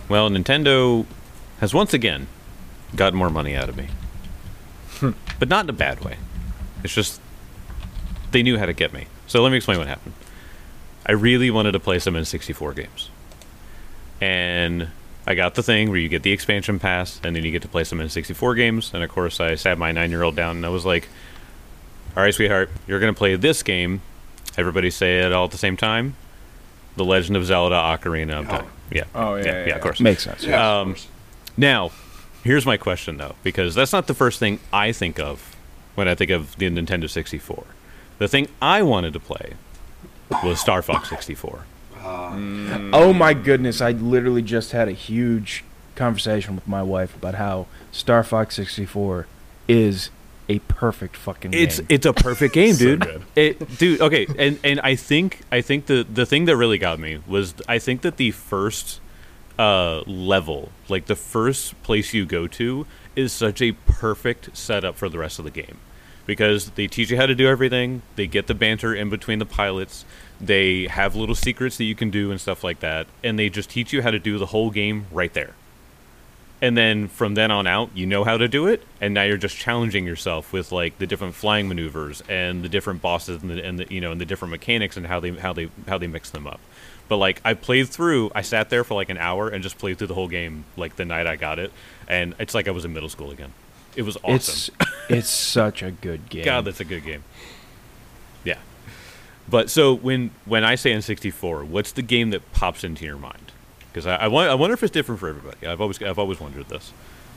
Well, Nintendo has once again gotten more money out of me. But not in a bad way. It's just they knew how to get me. So let me explain what happened. I really wanted to play some N64 games. And I got the thing where you get the expansion pass, and then you get to play some N64 games. And of course, I sat my 9-year-old down, and I was like, all right, sweetheart, you're going to play this game. Everybody say it all at the same time. The Legend of Zelda Ocarina of Time. Yeah. Oh, yeah, of course. Makes sense. Yeah, of course. Now, here's my question, though, because that's not the first thing I think of when I think of the Nintendo 64. The thing I wanted to play was Star Fox 64. Oh my goodness! I literally just had a huge conversation with my wife about how Star Fox 64 is a perfect fucking game. It's a perfect game, dude. good. Dude, okay, and I think the thing that really got me was I think that the first level, like the first place you go to, is such a perfect setup for the rest of the game. Because they teach you how to do everything, they get the banter in between the pilots, they have little secrets that you can do and stuff like that, and they just teach you how to do the whole game right there. And then from then on out, you know how to do it, and now you're just challenging yourself with like the different flying maneuvers and the different bosses and the different mechanics and how they mix them up. But like I sat there for like an hour and just played through the whole game like the night I got it, and it's like I was in middle school again. It was awesome. It's such a good game. God, that's a good game. Yeah. But so when I say N64, what's the game that pops into your mind? Because I wonder if it's different for everybody. I've always wondered this.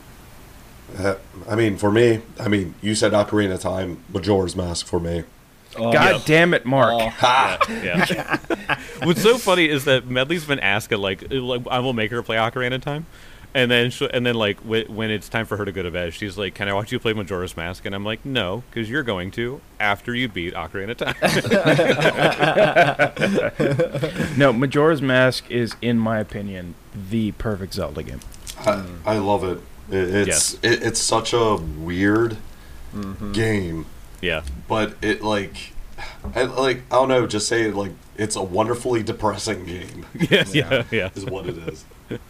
I mean, for me, you said Ocarina of Time, Majora's Mask for me. God damn it, Mark. Yeah. What's so funny is that Medley's been asking like I will make her play Ocarina of Time. And then like when it's time for her to go to bed, she's like, "Can I watch you play Majora's Mask?" And I'm like, "No, because you're going to after you beat Ocarina of Time." No, Majora's Mask is, in my opinion, the perfect Zelda game. I love it. It's such a weird game. Yeah. But it I don't know, just say it like it's a wonderfully depressing game. Yeah. Is what it is.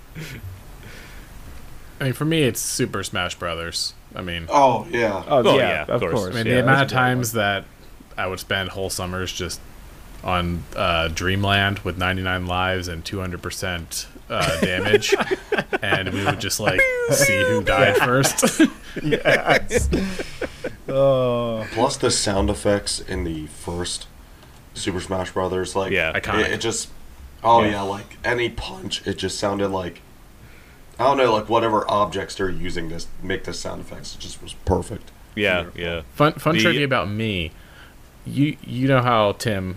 I mean, for me, it's Super Smash Brothers. I mean, Oh yeah. Oh, yeah, of of course. course. I mean, Yeah, the amount of that's a great times that I would spend whole summers just on Dreamland with 99 lives and 200% damage, and we would just like see who died first. Yes. Oh. Plus the sound effects in the first Super Smash Brothers, like Yeah. Iconic. it just like any punch, it just sounded like I don't know, like whatever objects they're using to make the sound effects, it just was perfect. Yeah. Fun The- trivia about me. You know how Tim,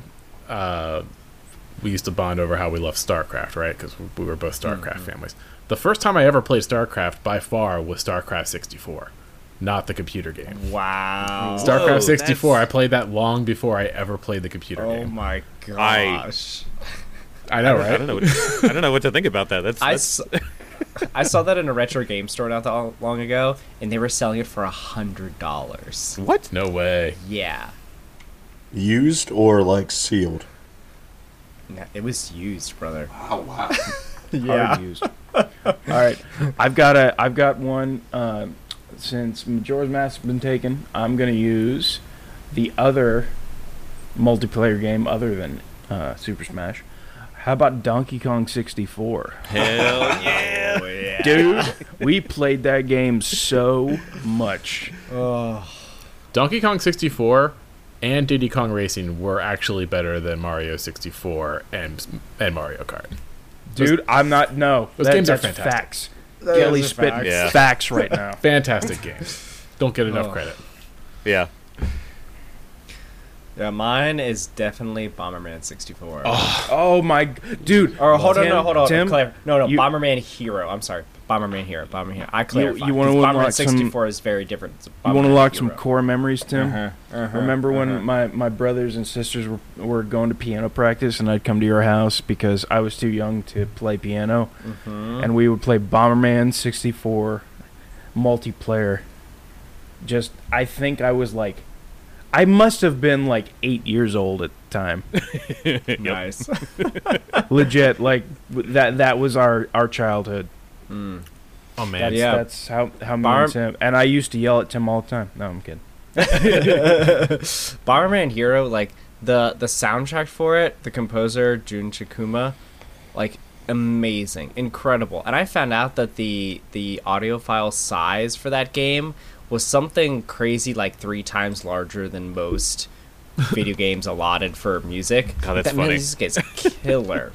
we used to bond over how we loved StarCraft, right? Because we were both StarCraft families. The first time I ever played StarCraft by far was StarCraft 64, not the computer game. Wow. StarCraft 64. that's- I played that long before I ever played the computer Oh game. my gosh. I know, right? I don't know what to think about that. That's I saw that in a retro game store not that long ago, and they were selling it for $100. what? No way. Yeah. Used or like sealed? No, it was used, brother. Oh wow. Hard used. All right, I've got one. Since Majora's Mask has been taken, I'm gonna use the other multiplayer game other than Super Smash. How about Donkey Kong 64? Hell yeah. Oh, yeah. Dude, we played that game so much. Donkey Kong 64 and Diddy Kong Racing were actually better than Mario 64 and Mario Kart. Dude, I'm not. No, Those games are that's fantastic. facts. Gilly's spitting facts. Yeah. facts right now. Fantastic games. Don't get enough Oh. credit. Yeah. Yeah, mine is definitely Bomberman 64. Oh my, dude. Or hold Tim, on. Tim, No, you- Bomberman Hero. I'm sorry. Bomberman Hero. I clarified. you wanna 'cause unlock Bomberman 64 is very different. You want to Bomberman unlock some Hero. core memories, Tim? Remember when uh-huh. my brothers and sisters were going to piano practice, and I'd come to your house because I was too young to play piano, and we would play Bomberman 64 multiplayer. Just, I think I was like, I must have been like 8 years old at the time. Nice. Legit, like that was our childhood. Oh man, Yeah. That's how me Bar- and Tim. And I used to yell at Tim all the time. No, I'm kidding. Bomberman Hero, like the soundtrack for it, the composer Jun Chikuma, like amazing, incredible. And I found out that the audiophile size for that game was something crazy, like 3 times larger than most video games allotted for music. God, that's that funny. music is killer.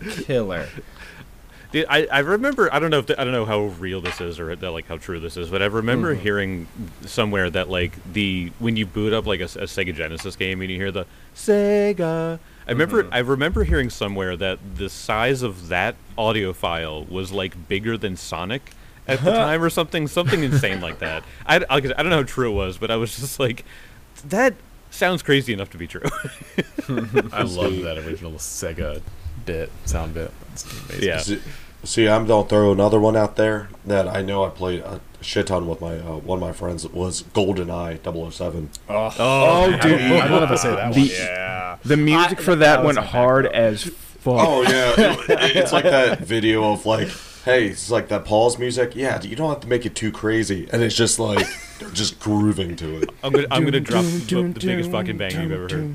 Dude, I remember, I don't know how real this is or like how true this is, but I remember hearing somewhere that like when you boot up like a Sega Genesis game and you hear the Sega, I remember hearing somewhere that the size of that audio file was like bigger than Sonic at the time or something insane like that. I don't know how true it was, but I was just like, that sounds crazy enough to be true. I love that original Sega sound bit. That's amazing. Yeah. See, I'm gonna throw another one out there that I know I played a shit ton with my one of my friends. Was GoldenEye 007. Oh, dude. I wanted to say that one. Yeah. The music for that went hard as fuck. Oh yeah, it's like that video of like, hey, it's like that pause music. Yeah, you don't have to make it too crazy, and it's just like they're just grooving to it. I'm gonna drop the biggest fucking bang you've ever heard.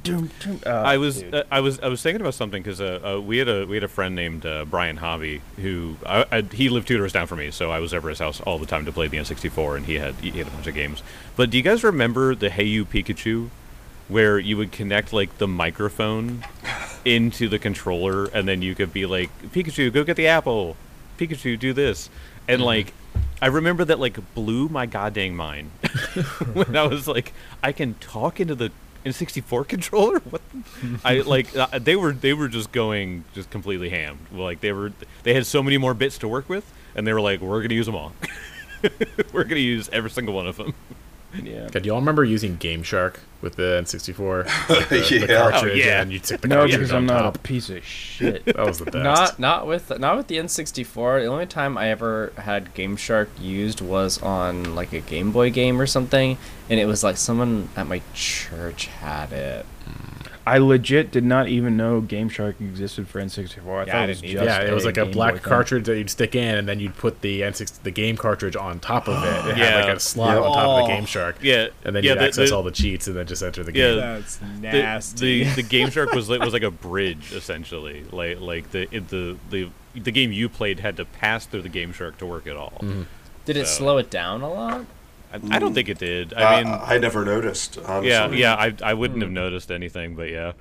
I was thinking about something because we had a friend named Brian Hobby who he lived 2 doors down from me, so I was over his house all the time to play the N64, and he had a bunch of games. But do you guys remember the Hey You Pikachu, where you would connect like the microphone into the controller, and then you could be like, Pikachu, go get the apple. Pikachu, do this, and like. I remember that like blew my goddamn mind when I was like, I can talk into the N64 controller. What? I like they were just going just completely ham. Like they had so many more bits to work with, and they were like, we're gonna use them all. We're gonna use every single one of them. Yeah. God, do y'all remember using Game Shark with the N64? Like the Yeah. cartridge, Oh, yeah. and you stick the No, cartridge because on I'm not top. a piece of shit. That was the best. Not with the N64. The only time I ever had Game Shark used was on like a Game Boy game or something, and it was like someone at my church had it. I legit did not even know Game Shark existed for N64. I Yeah, thought I it was didn't just either. Yeah, it was like a Game black Boy thing. cartridge that you'd stick in, and then you'd put the the game cartridge on top of it. It had Yeah. like a slot on top of the Game Shark. Yeah, And then yeah, you'd access all the cheats and then just enter the game. Yeah. That's the Game Shark was like a bridge essentially. Like the game you played had to pass through the Game Shark to work at all. Did it So- slow it down a lot? I don't think it did. I mean, I never noticed. Honestly. yeah. I wouldn't have noticed anything, but yeah.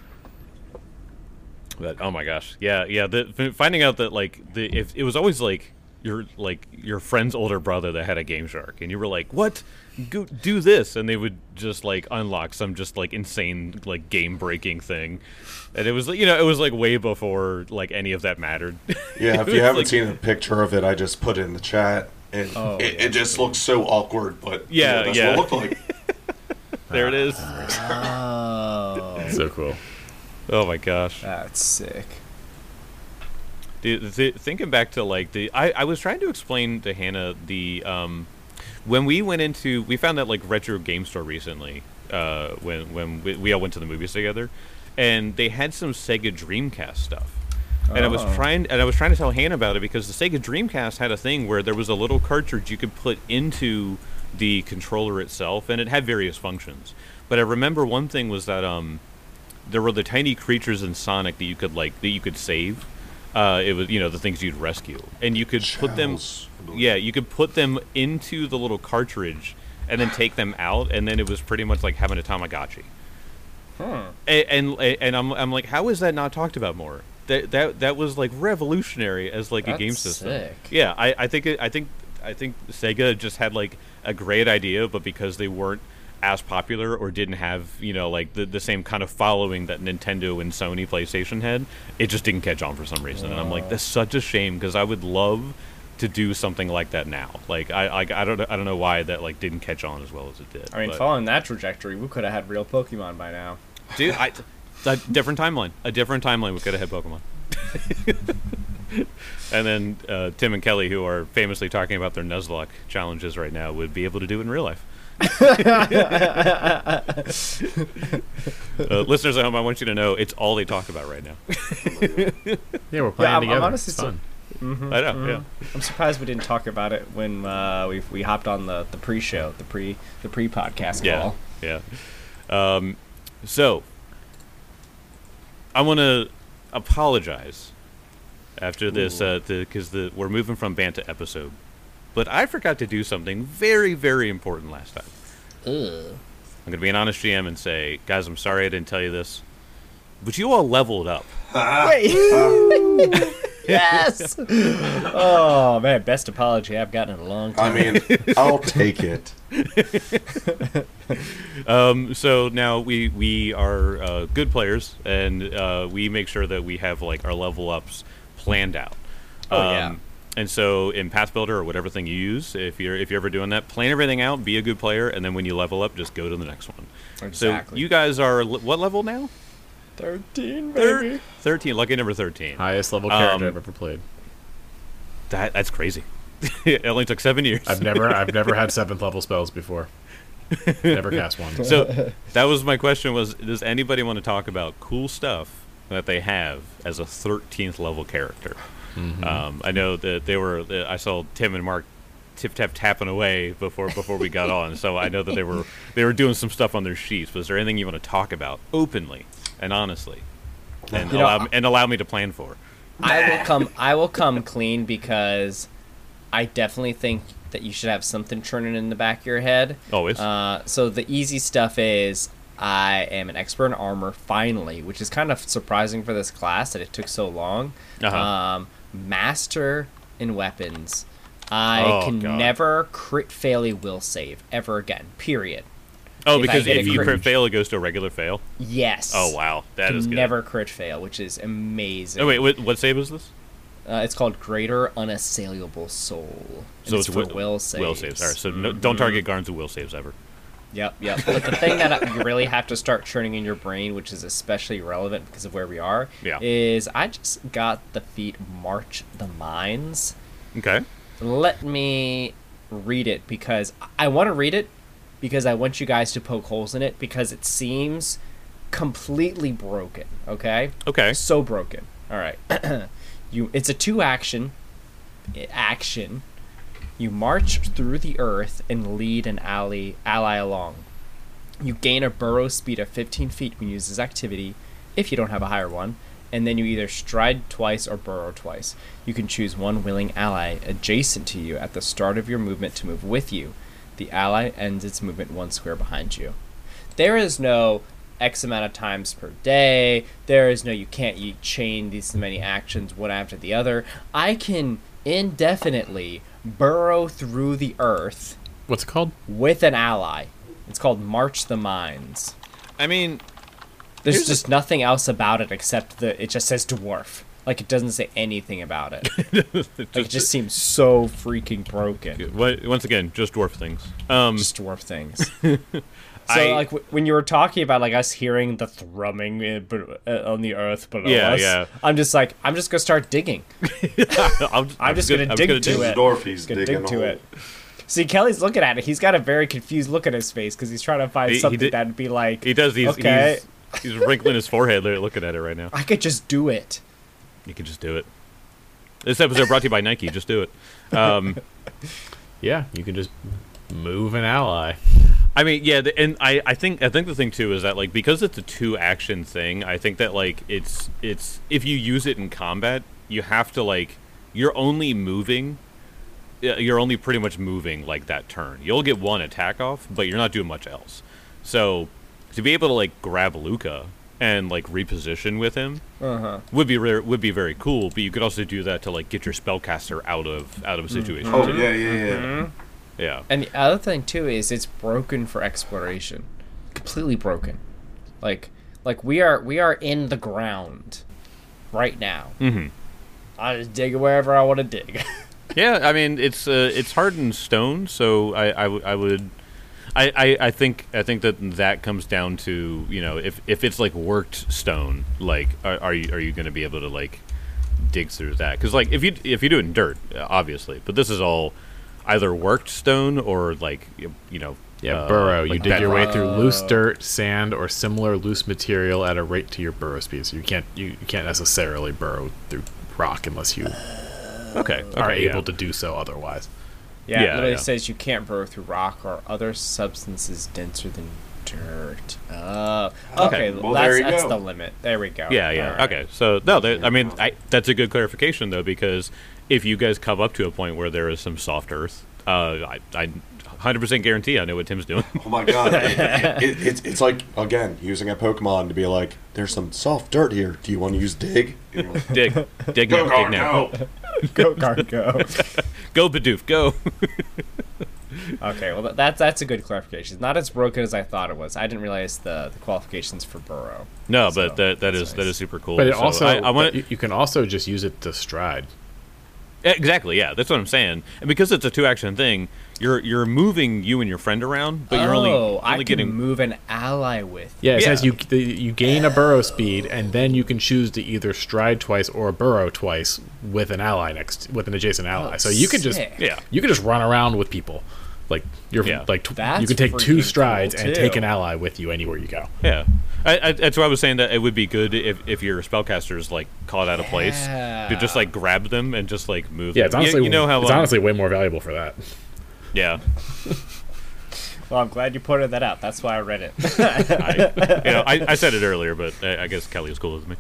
But oh my gosh, yeah. Finding out that like if it was always like your friend's older brother that had a Game Shark, and you were like, what? Go do this, and they would just like unlock some just like insane like game breaking thing, and it was like it was like way before like any of that mattered. Yeah, if It you was, haven't like- seen a picture of it, I just put it in the chat, and it just looks so awkward. But Yeah, that's yeah. what it looked like. There it is. Oh, So cool. Oh my gosh. that's sick. Dude, thinking back to like I was trying to explain to Hannah when we found that like Retro Game Store recently when we all went to the movies together, and they had some Sega Dreamcast stuff. And I was trying to tell Hannah about it because the Sega Dreamcast had a thing where there was a little cartridge you could put into the controller itself, and it had various functions. But I remember one thing was that there were the tiny creatures in Sonic that you could save. It was the things you'd rescue, and you could put them. Shells. Yeah, you could put them into the little cartridge, and then take them out, and then it was pretty much like having a Tamagotchi. And I'm like, how is that not talked about more? That was like revolutionary as like a game That's system. sick. Yeah, I think Sega just had like a great idea, but because they weren't as popular or didn't have like the same kind of following that Nintendo and Sony PlayStation had, it just didn't catch on for some reason. And I'm like, that's such a shame because I would love to do something like that now. Like I don't know why that like didn't catch on as well as it did. I mean, but- following that trajectory, we could have had real Pokemon by now. dude, a different timeline. A different timeline. We could have had Pokemon. And then Tim and Kelly, who are famously talking about their Nuzlocke challenges right now, would be able to do it in real life. Listeners at home, I want you to know it's all they talk about right now. Yeah, we're playing I'm together. honestly It's fun. I know. Yeah. I'm surprised we didn't talk about it when we hopped on the pre-show, the pre-podcast call. Yeah. So I want to apologize after this because we're moving from band to episode, but I forgot to do something very, very important last time. I'm gonna be an honest GM and say, guys, I'm sorry I didn't tell you this, but you all leveled up. Wait. Yes. Oh man, best apology I've gotten in a long time. I mean, I'll take it. So now we are good players, and we make sure that we have like our level ups planned out. Yeah. And so in Path Builder or whatever thing you use, if you're ever doing that, plan everything out, be a good player, and then when you level up, just go to the next one. Exactly. So you guys are what level now? 13, baby. 13, lucky number 13. Highest level character I've ever played. That's crazy. It only took 7 years. I've never had 7th level spells before. Never cast one. So that was my question: was does anybody want to talk about cool stuff that they have as a 13th level character? Mm-hmm. I know that I saw Tim and Mark tapping away before we got on, so I know that they were doing some stuff on their sheets. Was there anything you want to talk about openly and honestly, and allow me to plan for? I will come clean because I definitely think that you should have something churning in the back of your head. Always. So the easy stuff is I am an expert in armor, finally, which is kind of surprising for this class that it took so long. Master in weapons. I can never crit fail a will save ever again, period. Oh, because if you crit fail, it goes to a regular fail? Yes. Oh, wow. That is good. Never crit fail, which is amazing. Oh, wait, what save is this? It's called Greater Unassailable Soul. So it's for will saves. Will saves. All right, so don't target Garns with will saves ever. Yep. But the thing that you really have to start churning in your brain, which is especially relevant because of where we are, is I just got the feat March the Mines. Okay. Let me read it because I want to read it because I want you guys to poke holes in it because it seems completely broken, okay? Okay. So broken. All right. It's a 2 action. You march through the earth and lead an ally along. You gain a burrow speed of 15 feet when you use this activity, if you don't have a higher one, and then you either stride twice or burrow twice. You can choose one willing ally adjacent to you at the start of your movement to move with you. The ally ends its movement 1 square behind you. There is no X amount of times per day. There is no you can't chain these many actions one after the other. I can indefinitely burrow through the earth. What's it called? With an ally. It's called March the Mines. I mean, there's just nothing else about it except it just says dwarf. Like, it doesn't say anything about it. It just seems so freaking broken. Once again, just dwarf things. Just dwarf things. So, when you were talking about, us hearing the thrumming on the earth below us, I'm just going to start digging. I'm just going to dig to it. Dwarf, dig to it. See, Kelly's looking at it. He's got a very confused look at his face because he's trying to find something that'd be like... He does. Okay. He's wrinkling his forehead looking at it right now. I could just do it. You could just do it. This episode brought to you by Nike. Just do it. Yeah, you can just move an ally. I mean, yeah, and I think the thing too is that because it's a 2 action thing, I think that it's if you use it in combat, you have to you're only pretty much moving that turn. You'll get 1 attack off, but you're not doing much else. So to be able to grab Luca and reposition with him would be very cool. But you could also do that to get your spellcaster out of a situation. Oh too. yeah. Mm-hmm. Yeah. And the other thing too is it's broken for exploration, completely broken. We are in the ground right now. Mm-hmm. I just dig wherever I want to dig. Yeah, I mean it's hardened stone, so I think that comes down to if it's worked stone, are you going to be able to dig through that? Because if you do it in dirt, obviously, but this is all either worked stone or burrow. You dig your way through loose dirt, sand, or similar loose material at a rate to your burrow speed. So you can't necessarily burrow through rock unless you Okay. are Okay. able to do so otherwise. Yeah, Yeah, it literally yeah. says you can't burrow through rock or other substances denser than dirt. Okay, well, there you that's go. the limit. There we go. Yeah, yeah. All right. Okay. So no, I mean, that's a good clarification though, because if you guys come up to a point where there is some soft earth, I 100% guarantee I know what Tim's doing. Oh my god! It's like, again, using a Pokemon to be like, there's some soft dirt here. Do you want to use dig? And you're like, dig go, now, dig guard, now. go. Go, guard, go. Go Bidoof, go. Okay, well that's a good clarification. It's not as broken as I thought it was. I didn't realize the qualifications for burrow. No, So, but that that's is nice. super cool. But it So also, I want you can also just use it to stride. exactly, yeah. That's what I'm saying. And because it's a 2-action thing, you're moving you and your friend around, but you're only I can getting move an ally with. Yeah, it Yeah. says you gain a burrow speed, and then you can choose to either stride twice or burrow twice with an ally with an adjacent ally. So you could just sick. yeah. you could just run around with people, like you're Yeah. like That's you could take 2 freaking strides cool, and too. take an ally with you anywhere you go. Yeah, that's why I was saying that it would be good if your spellcasters like caught out of place to just like grab them and just like move. Yeah, it's them. honestly you know how it's honestly way more valuable for that. yeah. Well, I'm glad you pointed that out. That's why I read it. I said it earlier, but I guess Kelly is cool with me.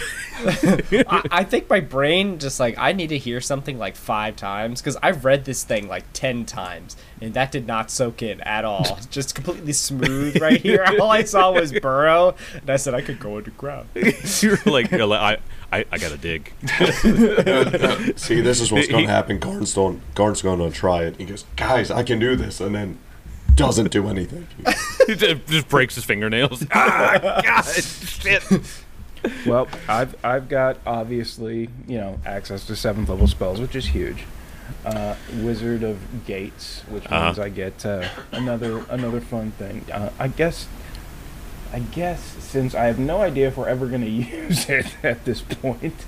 I think my brain just like I need to hear something like 5 times because I've read this thing like 10 times and that did not soak in at all. Just completely smooth right here. All I saw was burrow, and I said I could go underground. you're like I gotta dig. See, this is what's going to happen. Garn's going to try it. He goes, guys, I can do this, and then doesn't do anything. He just breaks his fingernails. God, shit. Well, I've got obviously access to 7th level spells, which is huge. Wizard of Gates, which means I get another fun thing. I guess since I have no idea if we're ever going to use it at this point,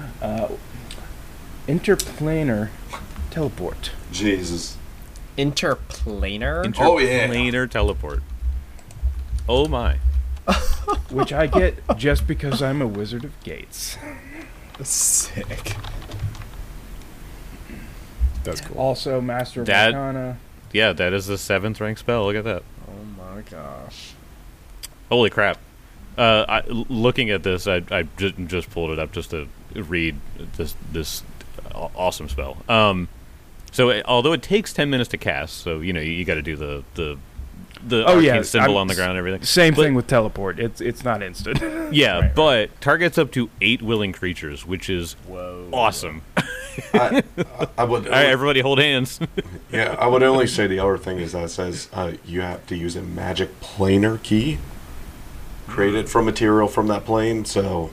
interplanar teleport. Jesus. Interplanar? Oh, yeah. Interplanar teleport. Oh my. Which I get just because I'm a Wizard of Gates. Sick. That's cool. Also, Master of That- Arcana. Yeah, that is the 7th rank spell. Look at that. Oh my gosh. Holy crap. Looking at this, I just pulled it up just to read this awesome spell. So although it takes 10 minutes to cast, so you got to do the Oh, arcane yeah, symbol I'm- on the ground and everything. Same But- thing with teleport. It's not instant. Yeah, Right, but targets up to 8 willing creatures, which is Whoa. awesome. I would. All right, everybody hold hands. Yeah, I would only say the other thing is that it says you have to use a magic planar key created from material from that plane. So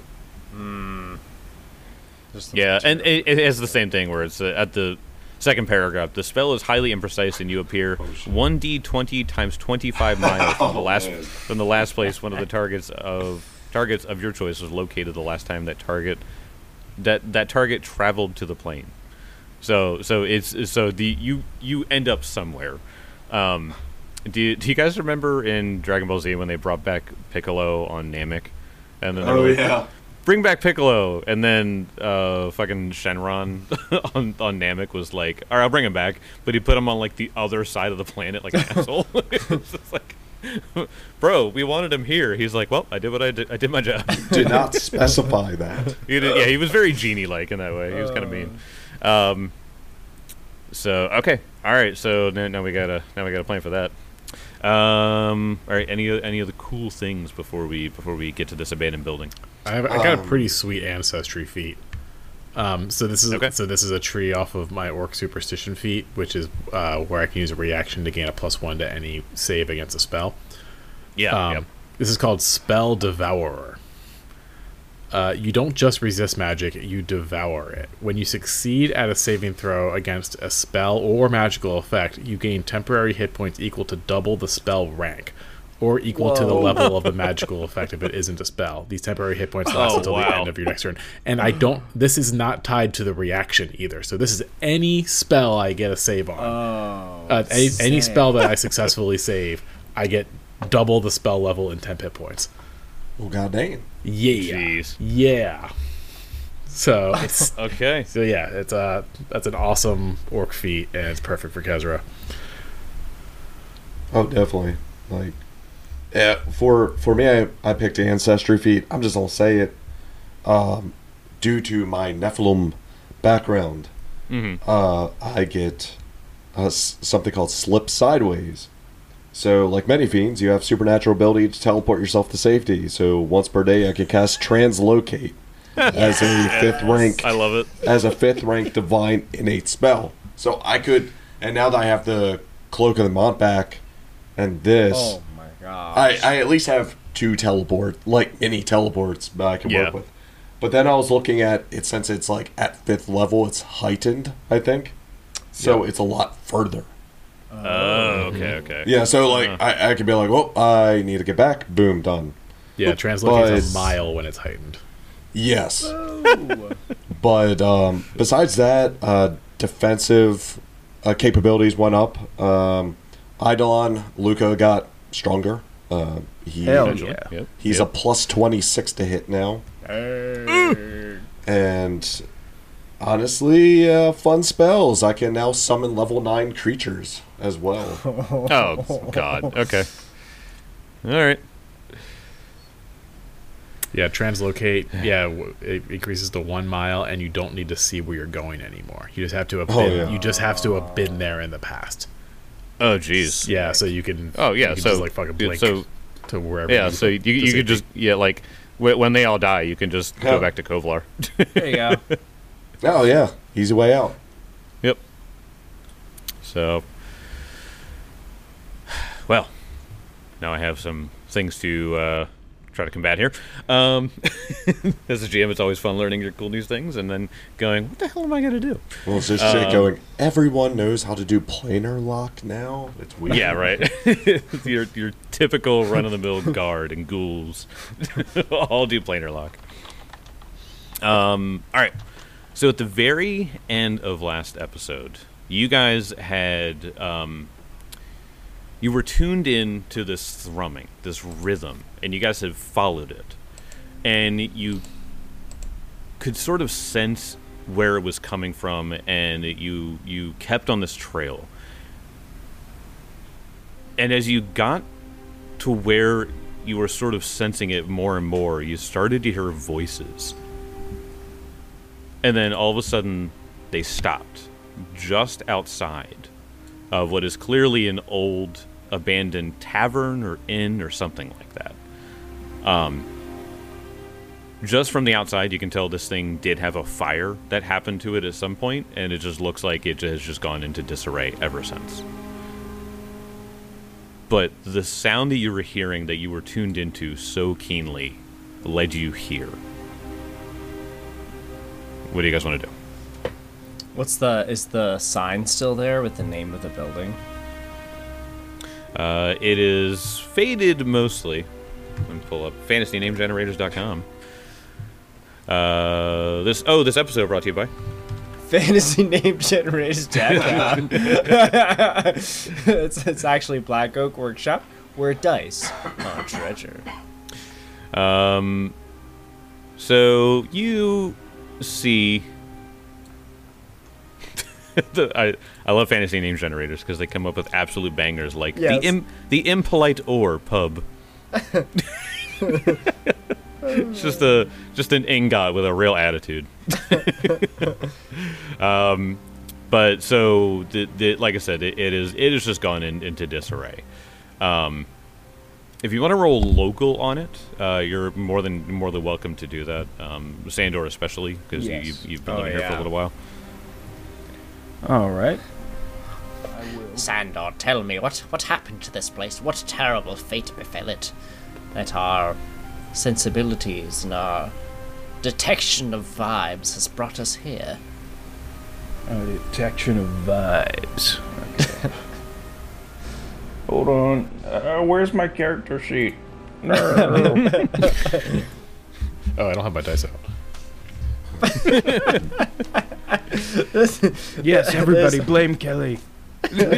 Yeah, and it has the same thing where it's at the second paragraph. The spell is highly imprecise, and you appear 1d20 times 25 miles from the last man. place one of the targets of your choice was located the last time that target traveled to the plane. So you end up somewhere. Do you guys remember in Dragon Ball Z when they brought back Piccolo on Namek? And then they were like, yeah. bring back Piccolo, and then fucking Shenron on Namek was like, all right, I'll bring him back, but he put him on like the other side of the planet like an asshole. It was just like, bro, we wanted him here. He's like, well, I did what I did. I did my job. Did not specify that. Yeah, he was very genie-like in that way. He was kind of mean. So okay, all right. So now we got a plan for that. All right. Any other cool things before we get to this abandoned building? I got a pretty sweet ancestry feat. So this is Okay. this is a tree off of my orc superstition feat, which is where I can use a reaction to gain a +1 to any save against a spell. Yeah. This is called Spell Devourer. You don't just resist magic, you devour it. When you succeed at a saving throw against a spell or magical effect, you gain temporary hit points equal to double the spell rank, or equal to the level of the magical effect if it isn't a spell. These temporary hit points last until the wow. end of your next turn. And this is not tied to the reaction either. So this is any spell I get a save on. Any spell that I successfully save, I get double the spell level and 10 hit points. Well, goddamn. Yeah. Jeez. Yeah. So it's Okay. so yeah, it's that's an awesome orc feat, and it's perfect for Kezra. Oh, definitely. Like, yeah, for me, I picked Ancestry feat. I'm just gonna say it. Due to my Nephilim background, I get something called Slip Sideways. So, like many fiends, you have supernatural ability to teleport yourself to safety. So, once per day, I can cast Translocate as a fifth rank. I love it. As a fifth rank divine innate spell. So I could, and now that I have the Cloak of the Montback and this, Oh my god. I at least have 2 teleport, like mini teleports that I can Yeah. work with. But then I was looking at it, since it's like at 5th level, it's heightened, I think. So it's a lot further. Oh, okay. Yeah, so like I could be like, oh, I need to get back. Boom, done. Yeah, Translocate's But- a mile when it's heightened. Yes. But besides that, defensive capabilities went up. Eidolon, Luca got stronger. Hell yeah. Yep. He's a plus 26 to hit now. And honestly, fun spells. I can now summon level 9 creatures as well. Oh God. Okay. All right. Yeah, Translocate. Yeah, it increases to 1 mile, and you don't need to see where you're going anymore. You just have to have been. yeah. You just have to have been there in the past. Oh jeez. Yeah, so you can. Oh yeah. you can So just, like fucking blink So to wherever. yeah. So you could just like when they all die, you can just go Yeah. back to Kovlar. There you go. Oh yeah, easy way out. Yep. So, well, now I have some things to try to combat here. As a GM, it's always fun learning your cool new things and then going, what the hell am I going to do? Well, it's just shit going. Everyone knows how to do planar lock now. It's weird. Yeah, right. your typical run-of-the-mill guard and ghouls all do planar lock. All right. So at the very end of last episode, you guys had you were tuned in to this thrumming, this rhythm, and you guys had followed it, and you could sort of sense where it was coming from, and you kept on this trail. And as you got to where you were sort of sensing it more and more, you started to hear voices. And then all of a sudden, they stopped just outside of what is clearly an old abandoned tavern or inn or something like that. Just from the outside, you can tell this thing did have a fire that happened to it at some point, and it just looks like it has just gone into disarray ever since. But the sound that you were hearing, that you were tuned into so keenly, led you here. What do you guys want to do? Is the sign still there with the name of the building? It is faded mostly. Let me pull up fantasynamegenerators.com. This episode brought to you by Fantasy name generators Jack. It's actually Black Oak Workshop, where dice are treasure. So you see I love fantasy name generators because they come up with absolute bangers like Yes. the Impolite Ore Pub. It's just an ingot with a real attitude. But so like I said, it is just gone into disarray. If you want to roll local on it, you're more than welcome to do that. Sandor especially, because Yes. you've been living here for a little while. All right. Sandor, tell me, what happened to this place? What terrible fate befell it? That our sensibilities and our detection of vibes has brought us here. Detection of vibes. Okay. Hold on. Where's my character sheet? No. Oh, I don't have my dice out. Yes, everybody blame Kelly.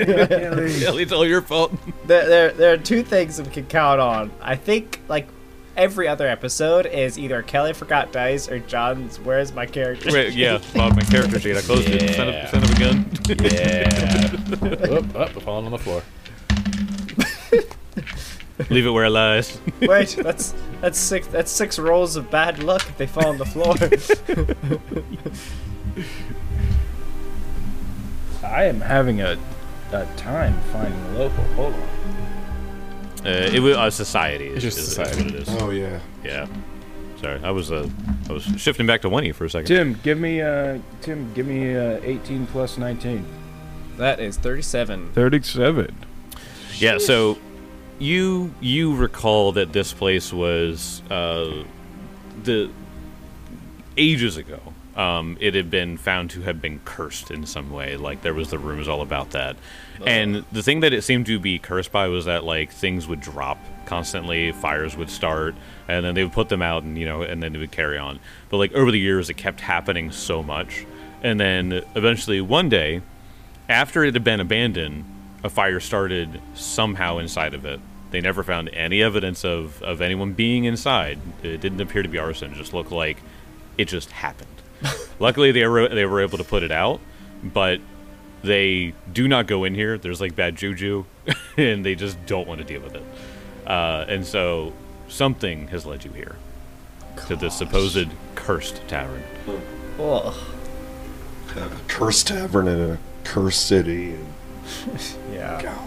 Kelly, it's all your fault. There are two things we can count on. I think, like, every other episode is either Kelly forgot dice or John's where's my character? Wait, yeah, my character sheet. I closed it. Son of a gun. Yeah. Oop, up, falling on the floor. Leave it where it lies. Wait, that's six rolls of bad luck if they fall on the floor. I am having a time finding a local. Hold on. It was society. It's just is society. what it is. Oh yeah. Yeah. Sorry, I was shifting back to Winnie for a second. Tim, give me 18 plus 19. That is 37. 37. Yeah, so you recall that this place was the ages ago. It had been found to have been cursed in some way. Like there was the rumors all about that. And the thing that it seemed to be cursed by was that like things would drop constantly, fires would start, and then they would put them out, and and then it would carry on. But like over the years, it kept happening so much, and then eventually one day, after it had been abandoned, a fire started somehow inside of it. They never found any evidence of anyone being inside. It didn't appear to be arson. It just looked like it just happened. Luckily, they were able to put it out, but they do not go in here. There's like bad juju, and they just don't want to deal with it. And so something has led you here to the supposed cursed tavern. Oh, A cursed tavern in a cursed city. And yeah. God.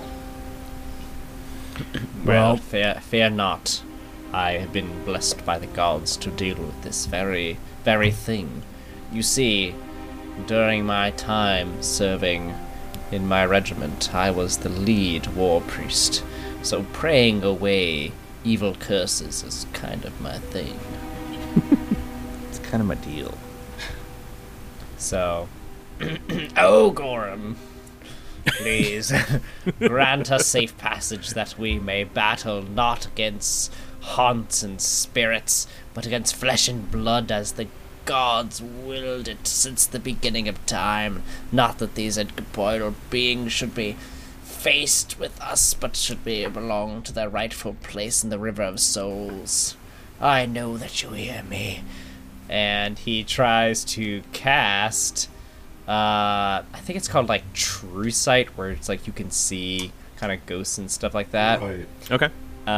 Well, fear not. I have been blessed by the gods to deal with this very, very thing. You see, during my time serving in my regiment, I was the lead war priest. So praying away evil curses is kind of my thing. It's kind of my deal. So, oh, Gorham, please grant us safe passage that we may battle not against haunts and spirits, but against flesh and blood as the gods willed it since the beginning of time. Not that these incorporeal beings should be faced with us, but should belong to their rightful place in the River of Souls. I know that you hear me. And he tries to cast, I think it's called like True Sight, where it's like you can see kind of ghosts and stuff like that. Right. Okay.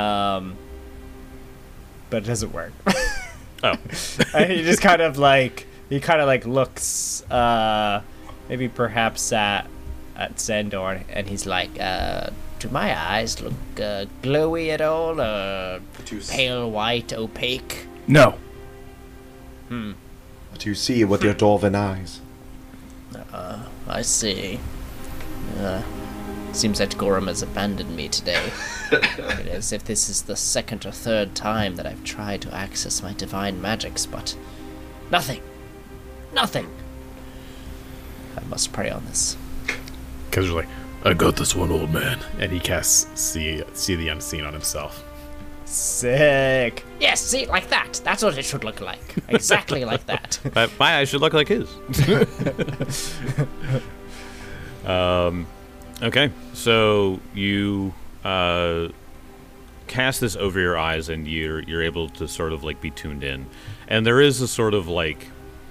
But it doesn't work. Oh. And he just kind of like looks maybe perhaps at Sandor, and he's like, do my eyes look glowy at all, or pale white, opaque? No. What you see with your dwarven eyes. I see. Seems that Gorham has abandoned me today. It is as if this is the second or third time that I've tried to access my divine magics, but nothing. Nothing. I must pray on this. Because you're like, I got this one, old man. And he casts see the unseen on himself. Sick. Yes, see, like that. That's what it should look like. Exactly like that. My eyes should look like his. Okay, so you cast this over your eyes, and you're able to sort of like be tuned in, and there is a sort of like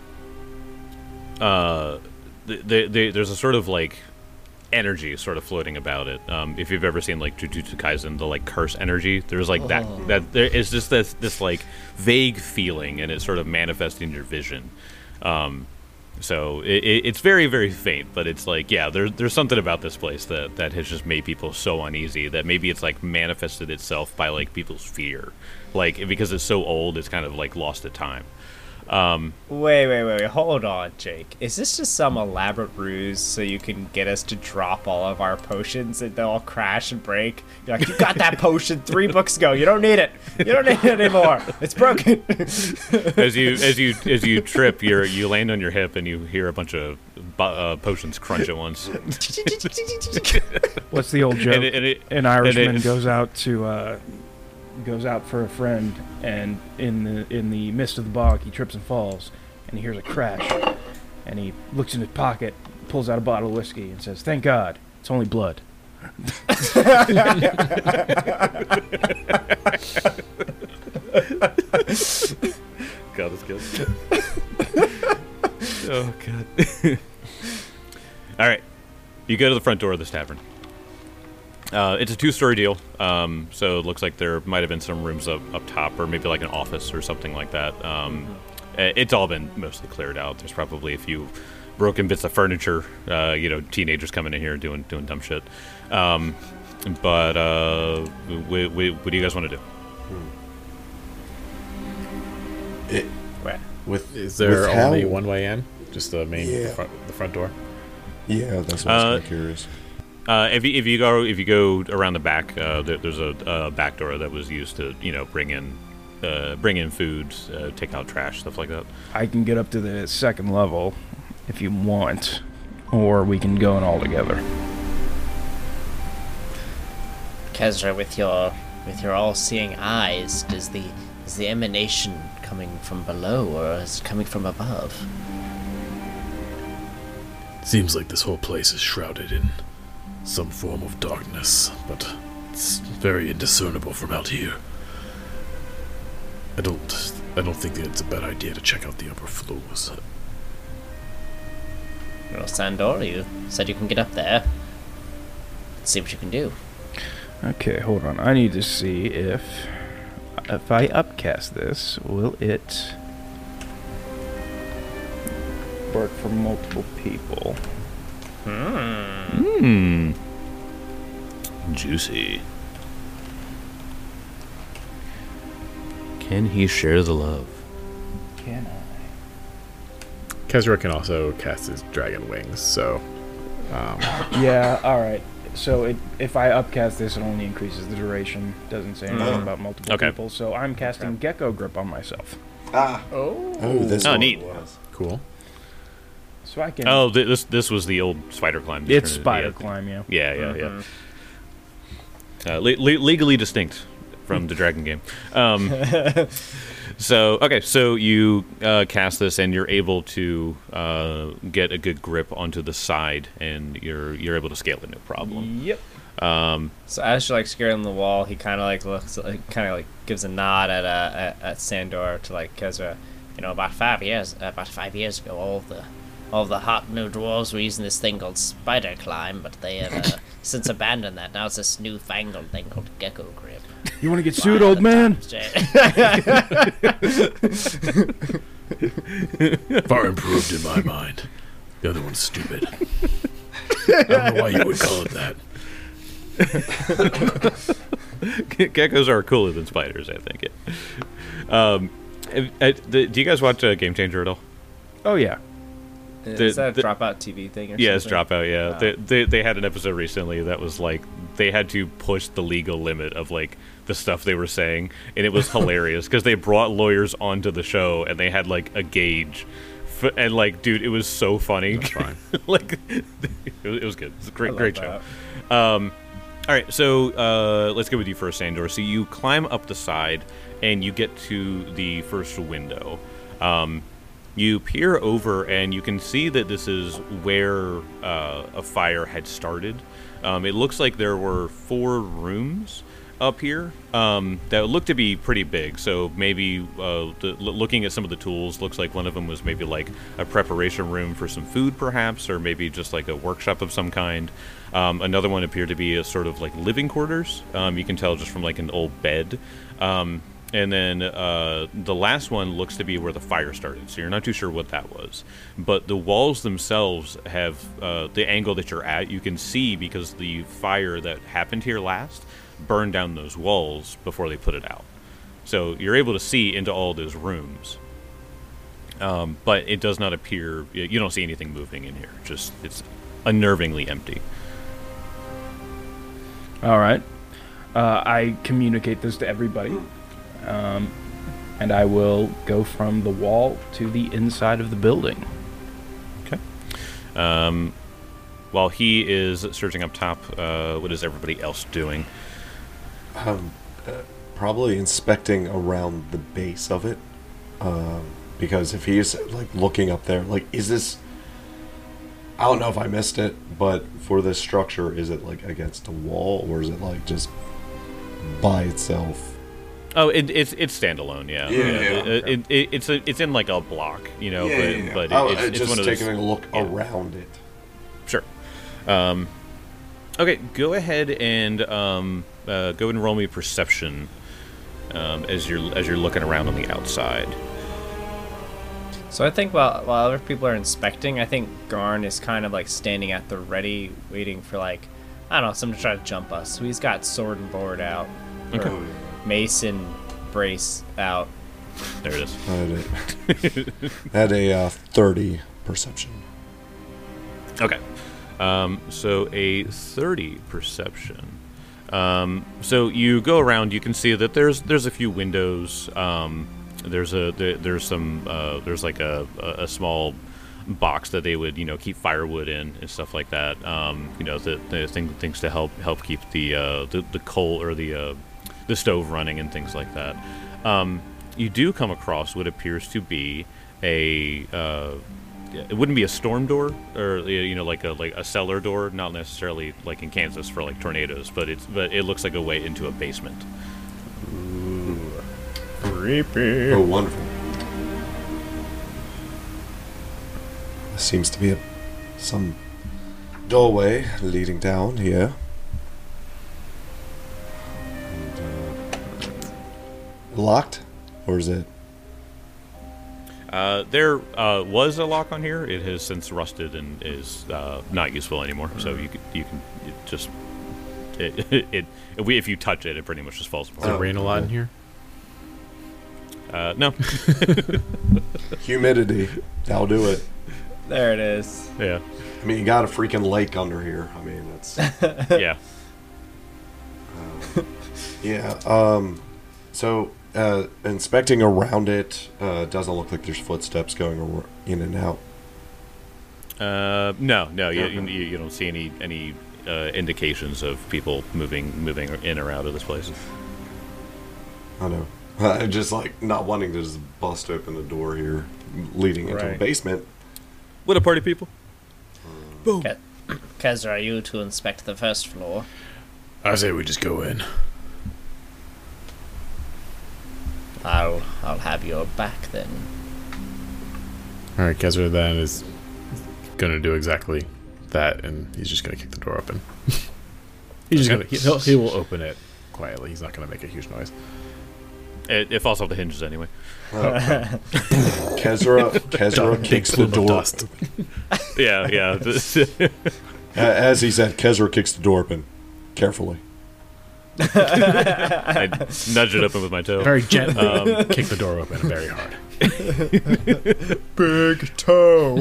there's a sort of like energy sort of floating about it. If you've ever seen like Jujutsu Kaisen, the like curse energy, there's like that there is just this like vague feeling, and it's sort of manifesting your vision. So it's very, very faint, but it's like, yeah, there's something about this place that has just made people so uneasy that maybe it's like manifested itself by like people's fear, like because it's so old, it's kind of like lost to time. Wait, hold on, Jake. Is this just some elaborate ruse so you can get us to drop all of our potions and they'll all crash and break? You're like, you got that potion 3 books ago. You don't need it. You don't need it anymore. It's broken. As you trip, you land on your hip and you hear a bunch of potions crunch at once. What's the old joke? An Irishman goes out for a friend, and in the midst of the bog, he trips and falls, and he hears a crash, and he looks in his pocket, pulls out a bottle of whiskey, and says, "Thank God, it's only blood." God, that's good. Oh god. All right, you go to the front door of this tavern. It's a 2-story deal, so it looks like there might have been some rooms up top, or maybe like an office or something like that. It's all been mostly cleared out. There's probably a few broken bits of furniture. Teenagers coming in here doing dumb shit. But what do you guys want to do? Is there only one way in? Just the main, the front door? Yeah, that's what I was curious. If you go around the back, there's a back door that was used to bring in food, take out trash, stuff like that. I can get up to the second level if you want, or we can go in all together. Kezra, with your all-seeing eyes, is the emanation coming from below, or is it coming from above? Seems like this whole place is shrouded in some form of darkness, but it's very indiscernible from out here. I don't think that it's a bad idea to check out the upper floors. Well, Sandor, you said you can get up there. Let's see what you can do. Okay, hold on. I need to see if I upcast this, will it work for multiple people? Juicy. Can he share the love? Can I? Kezra can also cast his dragon wings, so Yeah, alright. So if I upcast this, it only increases the duration. Doesn't say anything about multiple people. So I'm casting Gecko Grip on myself. Neat. cool. So I can... Oh, this was the old spider climb. It's spider climb, yeah. Yeah. Legally distinct from the dragon game. So you cast this, and you're able to get a good grip onto the side, and you're able to scale it, no problem. Yep. So as you're scaling the wall, he kind of looks, gives a nod at Sandor to Kezra. About 5 years ago, all the hot new dwarves were using this thing called spider climb, but they have since abandoned that. Now it's this newfangled thing called Gecko Grip. You want to get sued, old man? Far improved in my mind. The other one's stupid. I don't know why you would call it that. Geckos are cooler than spiders, I think. Do you guys watch Game Changer at all? Oh, yeah. Is that a Dropout TV thing or something? Yeah, it's Dropout, yeah. Oh. They had an episode recently that was they had to push the legal limit of the stuff they were saying, and it was hilarious because they brought lawyers onto the show and they had a gauge, and dude, it was so funny. That's fine. It was good. It's a great show. All right, so let's go with you first, Sandor. So you climb up the side and you get to the first window. You peer over and you can see that this is where a fire had started. It looks like there were 4 rooms up here that look to be pretty big. So maybe looking at some of the tools, looks like one of them was maybe a preparation room for some food, perhaps, or maybe just a workshop of some kind. Another one appeared to be a sort of living quarters. You can tell just from an old bed. And then the last one looks to be where the fire started, so you're not too sure what that was. But the walls themselves have the angle that you're at, you can see because the fire that happened here last burned down those walls before they put it out. So you're able to see into all those rooms. But it does not appear, you don't see anything moving in here. Just, it's unnervingly empty. All right. I communicate this to everybody. And I will go from the wall to the inside of the building. Okay. While he is searching up top, what is everybody else doing? Probably inspecting around the base of it. Because if he's looking up there, is this... I don't know if I missed it, but for this structure, is it against a wall, or is it just by itself? Oh, it's standalone. Yeah. It's in like a block, you know. But it's just one of those. taking a look around it. Sure. Okay, go ahead and go and roll me perception as you're looking around on the outside. So I think while other people are inspecting, I think Garn is kind of like standing at the ready, waiting for like, I don't know, someone to try to jump us. So he's got sword and board out. Okay. Or mace and brace out. There it is. Had a 30 perception. Okay. So a 30 perception. So you go around. You can see that there's a few windows. There's like a small box that they would keep firewood in and stuff like that. The things to help keep the coal or the stove running and things like that. You do come across what appears to be it wouldn't be a storm door or like a cellar door, not necessarily like in Kansas for like tornadoes, but it looks like a way into a basement. Ooh, creepy. Oh, wonderful. There seems to be some doorway leading down here. Locked, or is it? There was a lock on here. It has since rusted and is not useful anymore. So you can just if you touch it, it pretty much just falls apart. Does it rain a lot in here? No. Humidity. That'll do it. There it is. Yeah. I mean, you got a freaking lake under here. I mean, that's... Yeah. Yeah. So, inspecting around it, doesn't look like there's footsteps going in and out. No. Okay. You don't see any indications of people moving in or out of this place. I know. I'm just like not wanting to just bust open the door here, leading into a Right. basement. What a party, people! Boom. Kezra, are you to inspect the first floor? I say we just go in. I'll have your back then. All right, Kezra then is gonna do exactly that, and he's just gonna kick the door open. He's just he will open it quietly. He's not gonna make a huge noise. It falls off the hinges anyway. Kezra kicks the plume of door. dust. Yeah. As he said, Kezra kicks the door open, carefully. I nudge it open with my toe. Very gently kick the door open, very hard. Big toe.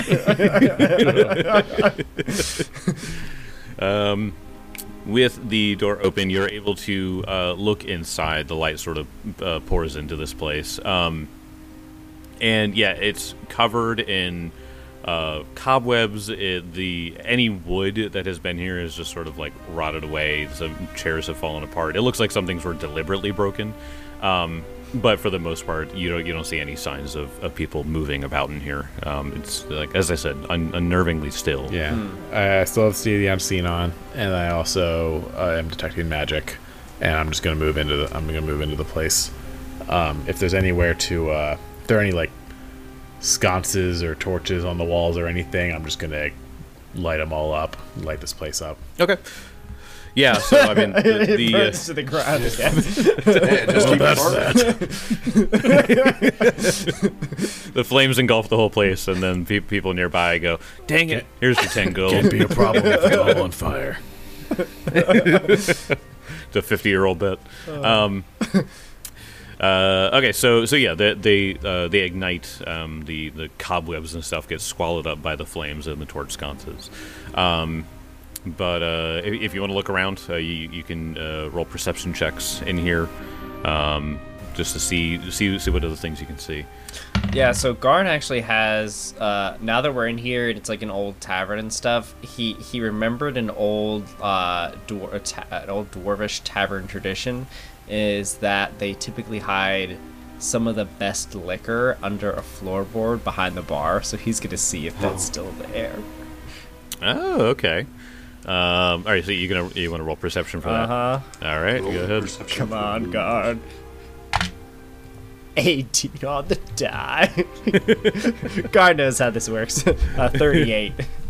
With the door open, you're able to look inside. The light sort of pours into this place. And yeah, it's covered in cobwebs. Any wood that has been here is just sort of like rotted away. Some chairs have fallen apart. It looks like some things were deliberately broken. But for the most part, you don't see any signs of people moving about in here. It's like, as I said, unnervingly still. Yeah, I still have See the Unseen on, and I also am detecting magic, and I'm just gonna move into the place. If there's anywhere to, if there are any like sconces or torches on the walls or anything, I'm just gonna light them all up, light this place up. Okay. Yeah, so I mean, It burns to the ground again. Yeah, just keep the flames engulf the whole place, and then people nearby go, "Dang it! Here's your 10 gold." Can't be a problem if it's all on fire. It's a 50-year-old bet. Okay, so yeah, they ignite. The cobwebs and stuff get swallowed up by the flames and the torch sconces. But if you want to look around, you can roll perception checks in here, just to see what other things you can see. Yeah, so Garn actually has, now that we're in here and it's like an old tavern and stuff, he remembered an old dwarvish tavern tradition is that they typically hide some of the best liquor under a floorboard behind the bar, so he's going to see if that's still there. Oh, okay. All right, so you want to roll perception for that? Uh-huh. All right, go ahead. Come on, Garn. 18 on the die. God knows how this works. 38.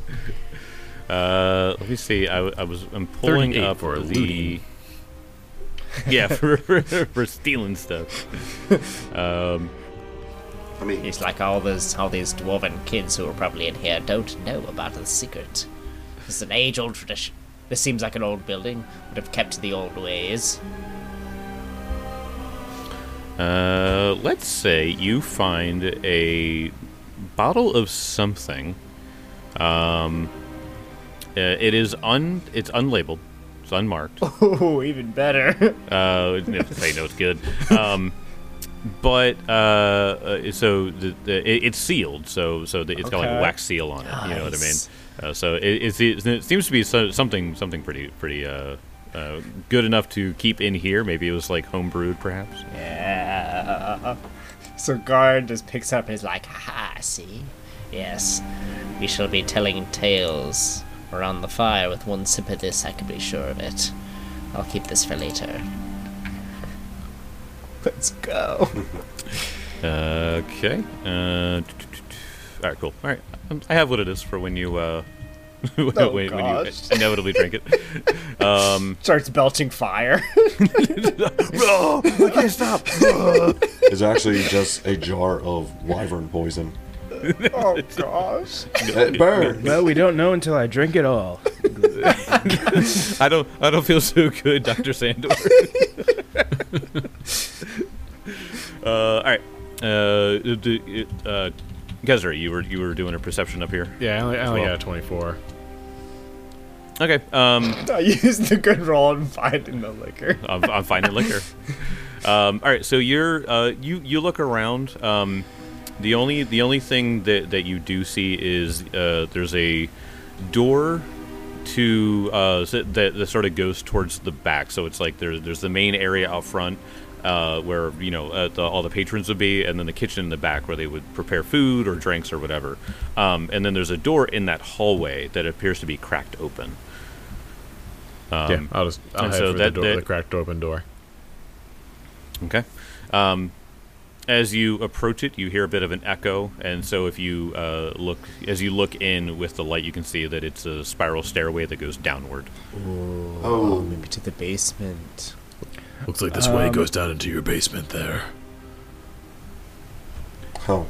Let me see. I'm pulling 38 up for the. looting. Yeah, for stealing stuff. I mean, It's like all these dwarven kids who are probably in here don't know about the secret. It's an age-old tradition. This seems like an old building, would have kept the old ways. Let's say you find a bottle of something. It's unlabeled. It's unmarked. Oh, even better. If they know it's good. But so it's sealed. So it's got like a Okay. wax seal on it. You know what I mean? Nice. So it seems to be something pretty good enough to keep in here. Maybe it was like home brewed, perhaps. Yeah. So Guard just picks up his like, Ah, see? Yes. We shall be telling tales around the fire with one sip of this, I can be sure of it. I'll keep this for later. let's go. Okay. All right. Cool. All right. I have what it is for when you when you gosh. inevitably drink it. Starts belching fire. Oh, I can't stop. it's actually just a jar of wyvern poison. Oh gosh. It burns. Well, we don't know until I drink it all. I don't feel so good, Dr. Sandor. All right. Gezra, you were doing a perception up here. Yeah, I only Well. got a 24. Okay. I used the good roll and finding the liquor. I'm finding liquor. All right. So you look around. The only thing that you do see is there's a door to that sort of goes towards the back. So it's like there's the main area out front where all the patrons would be, and then the kitchen in the back where they would prepare food or drinks or whatever. And then there's a door in that hallway that appears to be cracked open. Yeah, I'll and head so for that- the door, that- the cracked open door. Okay. As you approach it, you hear a bit of an echo, and so if you look in with the light, you can see that it's a spiral stairway that goes downward. Oh, Maybe to the basement. Looks like this way goes down into your basement there. oh.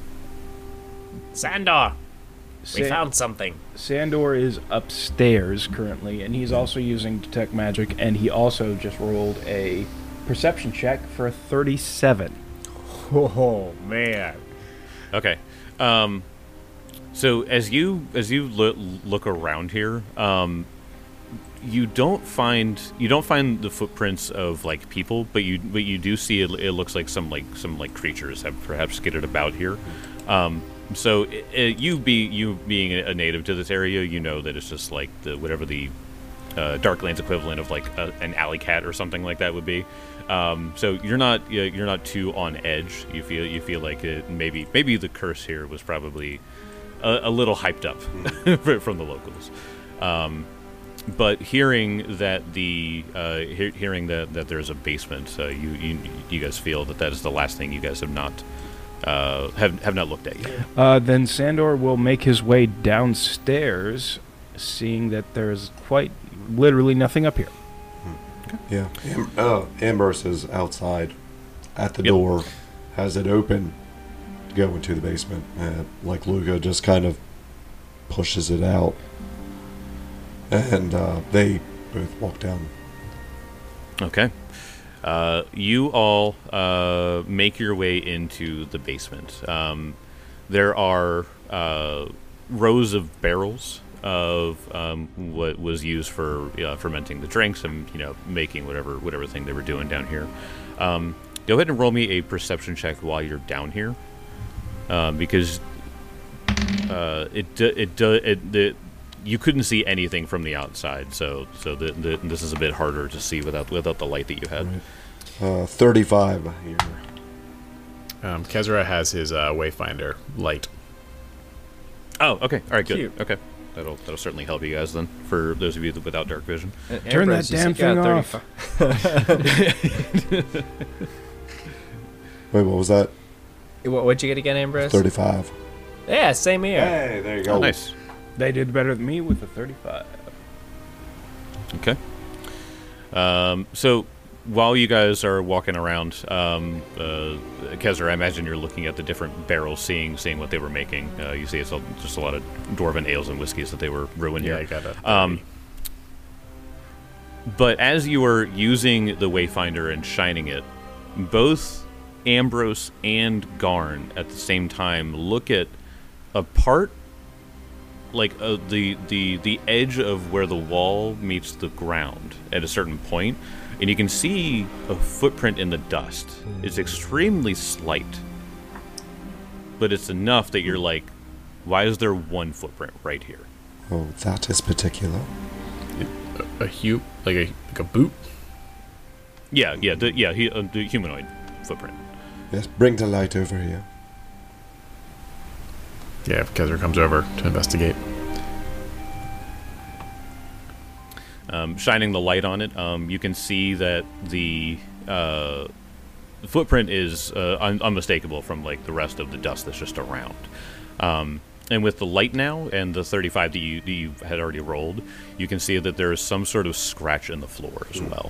Sandor! We Sa- found something. Sandor is upstairs currently, and he's also using detect magic, and he also just rolled a perception check for a 37. Oh man. Okay. So as you look around here, you don't find the footprints of like people, but you do see it looks like some creatures have perhaps skittered about here. So you being a native to this area, you know that it's just like whatever the Darklands equivalent of like an alley cat or something like that would be. So you're not too on edge. You feel like maybe the curse here was probably a little hyped up from the locals. But hearing that that there's a basement, you guys feel that is the last thing you guys have not looked at yet. Then Sandor will make his way downstairs, seeing that there's quite literally nothing up here. Yeah. Ambrose is outside at the Yep. door, has it open to go into the basement. Like Luca just kind of pushes it out. And they both walk down. Okay. You all make your way into the basement. There are rows of barrels of what was used for fermenting the drinks and making whatever thing they were doing down here. Go ahead and roll me a perception check while you're down here, because you couldn't see anything from the outside, so this is a bit harder to see without the light that you had. 35 here. Kezra has his Wayfinder light. Oh, okay. All right, good. Cute. Okay. That'll certainly help you guys then, for those of you without dark vision. Turn that damn thing off. Wait, what was that? What'd you get again, Ambrose? 35. Yeah, same here. Hey, there you go. Oh, nice. They did better than me with a 35. Okay. So while you guys are walking around, Kezra, I imagine you're looking at the different barrels, seeing what they were making. You see it's just a lot of dwarven ales and whiskeys that they were brewing Yeah, here. I got it. But as you are using the Wayfinder and shining it, both Ambrose and Garn at the same time look at a part, like the edge of where the wall meets the ground at a certain point, and you can see a footprint in the dust. It's extremely slight, but it's enough that you're like, why is there one footprint right here? Oh, that is particular. Like a boot. The humanoid footprint. Yes, bring the light over here. Yeah, Kezra comes over to investigate. Shining the light on it, you can see that the footprint is unmistakable from like the rest of the dust that's just around. And with the light now and the 35 that you had already rolled, you can see that there is some sort of scratch in the floor as well.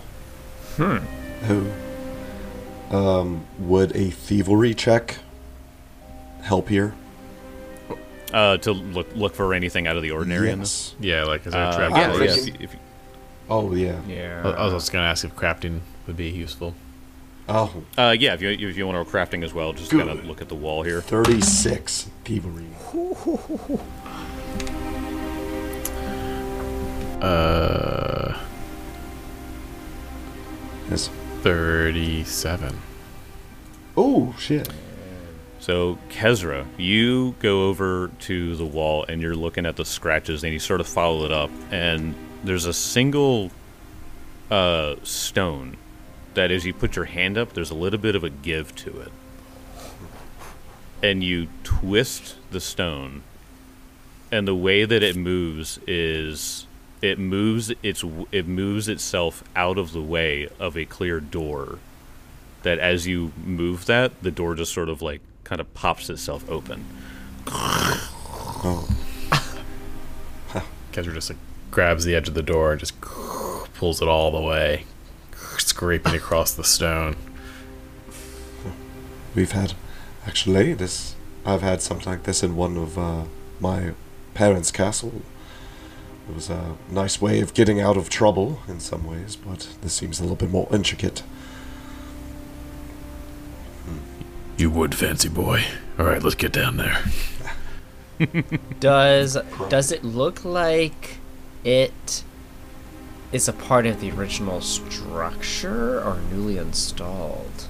Oh. Would a thievery check help here? To look for anything out of the ordinary in this? Yes. Yeah, like is there a trap? Yeah, Oh, yeah, yes. if you- Oh, yeah. Yeah. I was also gonna ask if crafting would be useful. Oh, yeah, if you want to roll crafting as well, just kind of look at the wall here. 36 thievery. Yes. 37. Oh, shit. So, Kezra, you go over to the wall and you're looking at the scratches and you sort of follow it up, and there's a single stone that as you put your hand up, there's a little bit of a give to it. And you twist the stone, and the way that it moves is it moves itself out of the way of a clear door. That as you move that, the door just sort of like kind of pops itself open. Oh. Kezra just like grabs the edge of the door and just pulls it all the way, scraping across the stone. We've had, actually, I've had something like this in one of my parents' castle. It was a nice way of getting out of trouble in some ways, but this seems a little bit more intricate. You would, fancy boy. All right, let's get down there. Does it look like it is a part of the original structure or newly installed?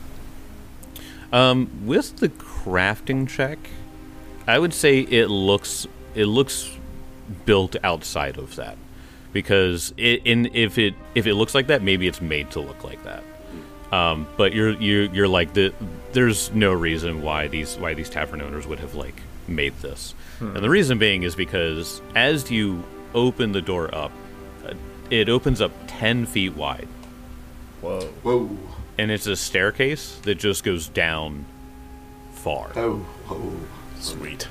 With the crafting check, I would say it looks built outside of that, because if it looks like that, maybe it's made to look like that. But you're like there's no reason why these tavern owners would have like made this, and the reason being is because as you open the door up, it opens up 10 feet wide, Whoa. and it's a staircase that just goes down far. Oh. Sweet.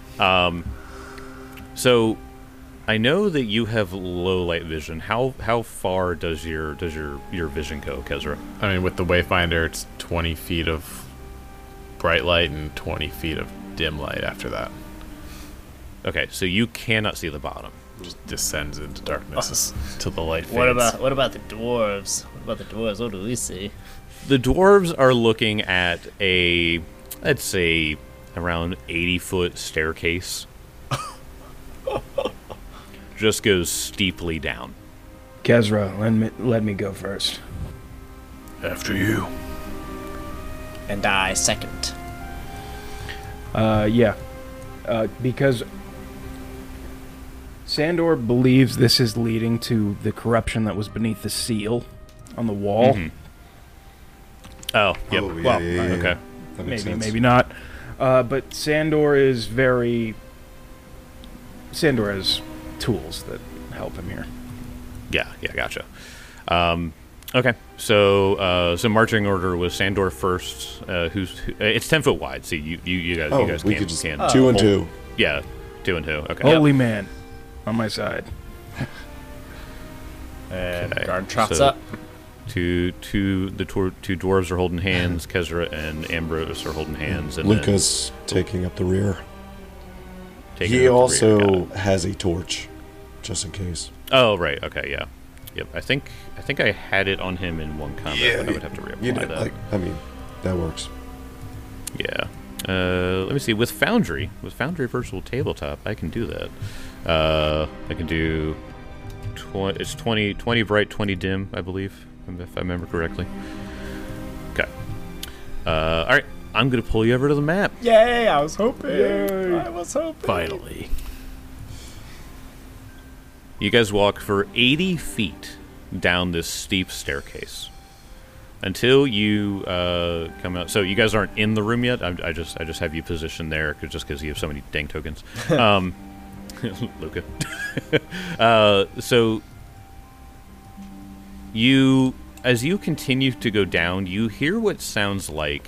So, I know that you have low light vision. How far does your vision go, Kezra? I mean, with the Wayfinder, it's 20 feet of bright light and 20 feet of dim light after that. Okay, so you cannot see the bottom. Just descends into darkness till the light fades. What about the dwarves? What do we see? The dwarves are looking at let's say, around 80-foot staircase. Just goes steeply down. Kezra, let me go first. After you. And I second. Yeah. Because Sandor believes this is leading to the corruption that was beneath the seal on the wall. Mhm. Oh, yep. Oh, yeah, Well, yeah, yeah. Okay. That makes Maybe, sense. maybe not. But Sandor has tools that help him here. Yeah, gotcha. Okay, so marching order was Sandor first. It's 10 foot wide. So you guys Oh, you guys we can could just can 2 and hold- 2. Yeah, 2 and 2. Okay. Holy man, on my side. And Okay, guard trots so- up. Two dwarves are holding hands. Kezra and Ambrose are holding hands, and then Luca's taking up the rear. taking He up the rear. Got also it. has a torch, just in case. Oh right. Okay. Yeah. Yep. I think I had it on him in one combat, but I would have to reapply You did, that. that works. Yeah. Let me see. With Foundry Virtual Tabletop, I can do that. I can do. It's 20 bright, 20 dim, I believe, if I remember correctly. Okay. All right. I'm gonna pull you over to the map. Yay! I was hoping. I was hoping. Finally. You guys walk for 80 feet down this steep staircase until you come out. So you guys aren't in the room yet. I just have you positioned there because you have so many dang tokens. Luca. So as you continue to go down, you hear what sounds like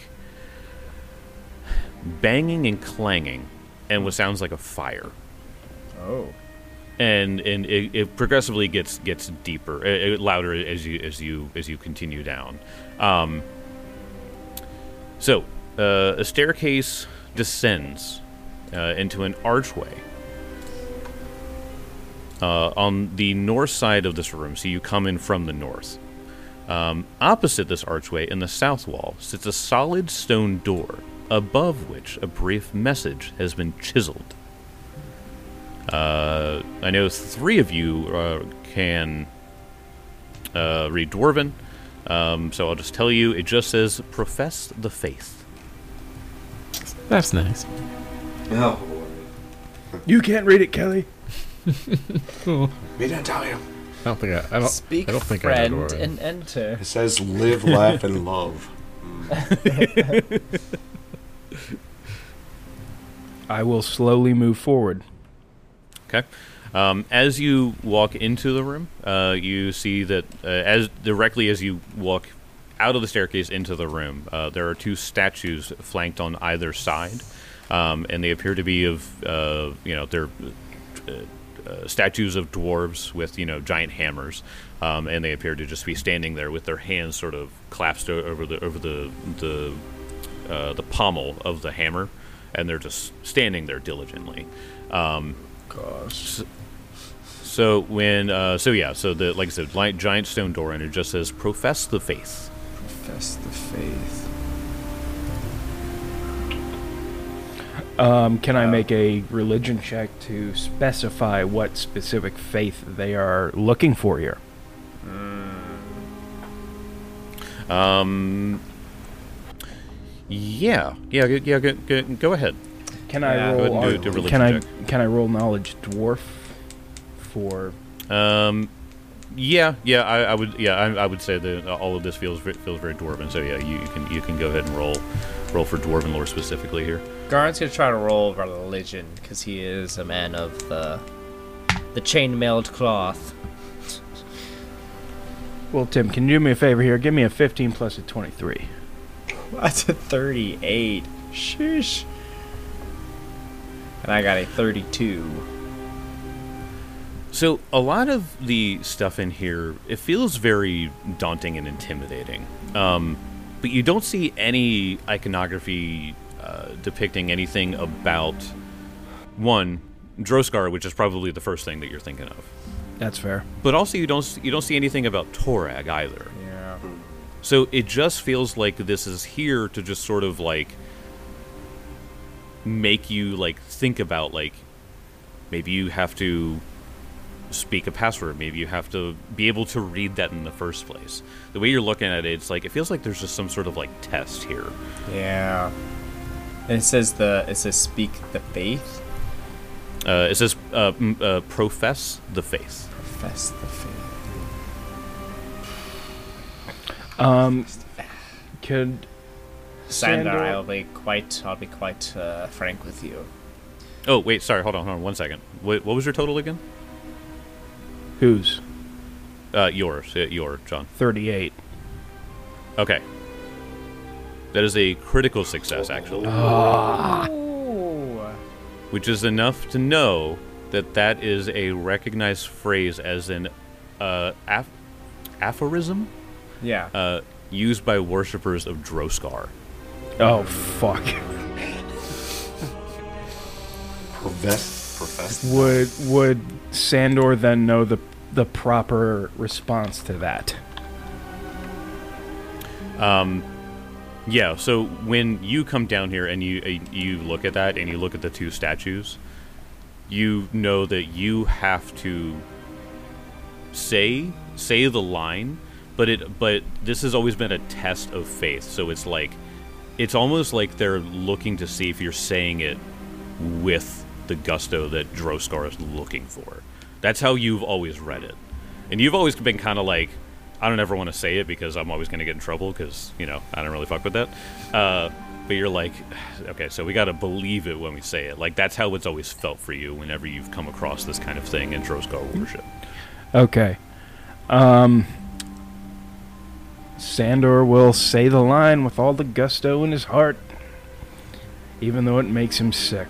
banging and clanging, and what sounds like a fire. Oh. And it progressively gets deeper, louder as you continue down. So a staircase descends into an archway on the north side of this room. So you come in from the north. Opposite this archway, in the south wall, sits a solid stone door, above which a brief message has been chiseled. I know 3 of you can read Dwarven, so I'll just tell you, it just says, "Profess the faith." That's nice. Oh, You can't read it, Kelly. we didn't tell you. I don't think I don't. Speak, I don't think I know friend, Dwarven. and enter. It says live, laugh, and love. I will slowly move forward. Okay. As you walk into the room, you see that as directly as you walk out of the staircase into the room, there are 2 statues flanked on either side, and they appear to be of, they're statues of dwarves with, giant hammers, and they appear to just be standing there with their hands sort of clasped over the pommel of the hammer, and they're just standing there diligently. Gosh. So when the like I said, giant stone door, and it just says "Profess the faith." Profess the faith. Can I make a religion check to specify what specific faith they are looking for here? Go ahead. Can Yeah. I Go roll? ahead and do a religion Can I check. can I roll knowledge dwarf for? I would say that all of this feels very dwarven. So yeah, you can go ahead and roll for dwarven lore specifically here. Garn's gonna try to roll religion because he is a man of the chain-mailed cloth. Well, Tim, can you do me a favor here? Give me a 15 plus a 23. That's a 38. Sheesh. And I got a 32. So a lot of the stuff in here, it feels very daunting and intimidating. But you don't see any iconography depicting anything about, one, Droskar, which is probably the first thing that you're thinking of. That's fair. But also you don't see anything about Torag either. Yeah. So it just feels like this is here to just sort of like make you like think about like maybe you have to speak a password, maybe you have to be able to read that in the first place. The way you're looking at it, it's like it feels like there's just some sort of like test here. Yeah. And it says speak the faith. It says profess the faith. Profess the faith. Could Sandor, Sandor- I'll be quite frank with you. Oh wait, sorry, hold on 1 second. What was your total again? whose? Your John. 38. Okay. That is a critical success, actually. Which is enough to know that that is a recognized phrase as an aphorism Yeah. used by worshippers of Droskar. Oh, fuck. Professed. Would Sandor then know the proper response to that? Yeah, so when you come down here and you look at that and you look at the two statues, you know that you have to say the line, but this has always been a test of faith. So it's like it's almost like they're looking to see if you're saying it with the gusto that Droskar is looking for. That's how you've always read it. And you've always been kind of like, I don't ever want to say it because I'm always going to get in trouble because, I don't really fuck with that. But you're like, okay, so we got to believe it when we say it. Like, that's how it's always felt for you whenever you've come across this kind of thing in Droskar worship. Okay. Sandor will say the line with all the gusto in his heart, even though it makes him sick.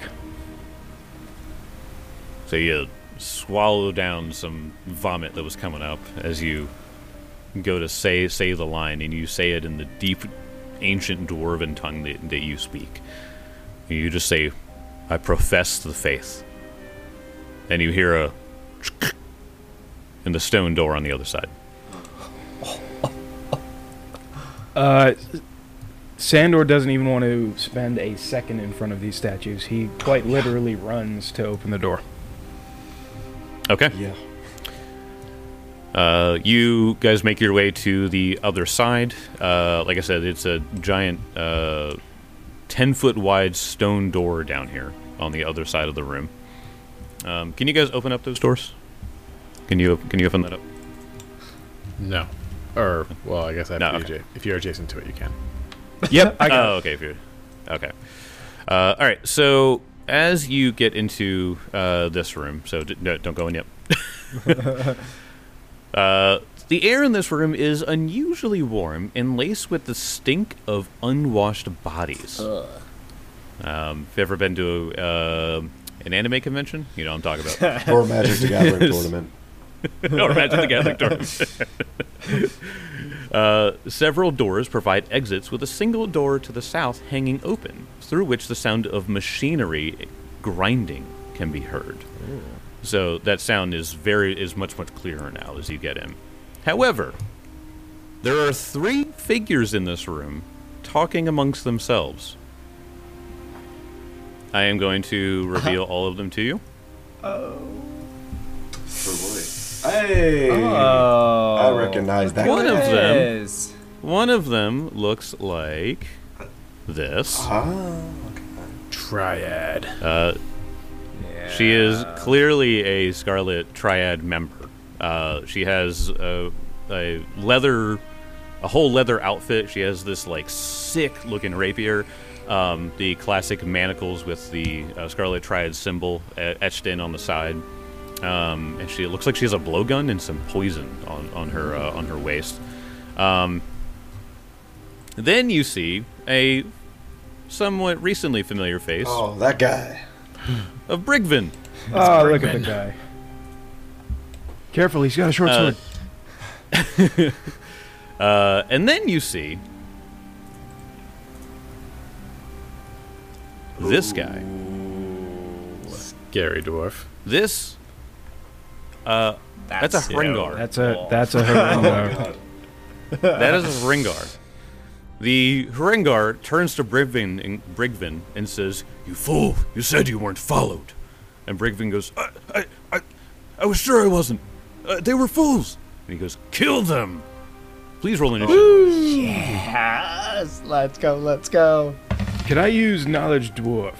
So you swallow down some vomit that was coming up as you go to say the line, and you say it in the deep, ancient dwarven tongue that you speak. You just say, I profess the faith. And you hear a in the stone door on the other side. Sandor doesn't even want to spend a second in front of these statues. He quite literally runs to open the door. Okay. Yeah. You guys make your way to the other side. Like I said, it's a giant 10-foot wide stone door down here on the other side of the room. Can you guys open up those doors? Can you open that up? No. Or, well, I guess I have No, to if you're adjacent to it, you can. Yep, I got Oh, okay. Okay. All right. So as you get into this room, so no, don't go in yet. The air in this room is unusually warm and laced with the stink of unwashed bodies. Have you ever been to an anime convention? You know what I'm talking about. Or a Magic the Gathering tournament. Or Magic the Gathering tournament. Several doors provide exits with a single door to the south hanging open, through which the sound of machinery grinding can be heard. Ooh. So that sound is much clearer now as you get in. However, there are 3 figures in this room talking amongst themselves. I am going to reveal all of them to you. Oh boy. Hey! Oh, I recognize that. One of them looks like this. Triad. She is clearly a Scarlet Triad member. She has a whole leather outfit. She has this like sick looking rapier, the classic manacles with the Scarlet Triad symbol etched in on the side. And it looks like she has a blowgun and some poison on her waist. Then you see a somewhat recently familiar face. Oh, that guy. Of Brigvin. Oh, look at the guy. Careful, he's got a short sword. And then you see this guy. Scary dwarf. This. That's a Hringar. That's a Hringar. That is a Hringar. The Hringar turns to Brigvin and says, "You fool! You said you weren't followed." And Brigvin goes, "I was sure I wasn't. They were fools." And he goes, "Kill them! Please roll initiative." Yes, let's go. Could I use knowledge dwarf?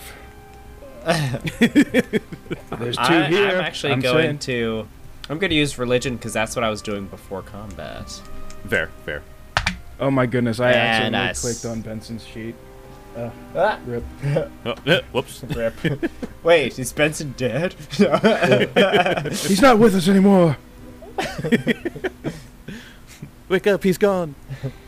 There's 2 here. I'm actually I'm going to use religion because that's what I was doing before combat. Fair. Oh my goodness, I accidentally nice. clicked on Benson's sheet. Rip. Whoops. Rip. Wait, is Benson dead? He's not with us anymore. Wake up, he's gone.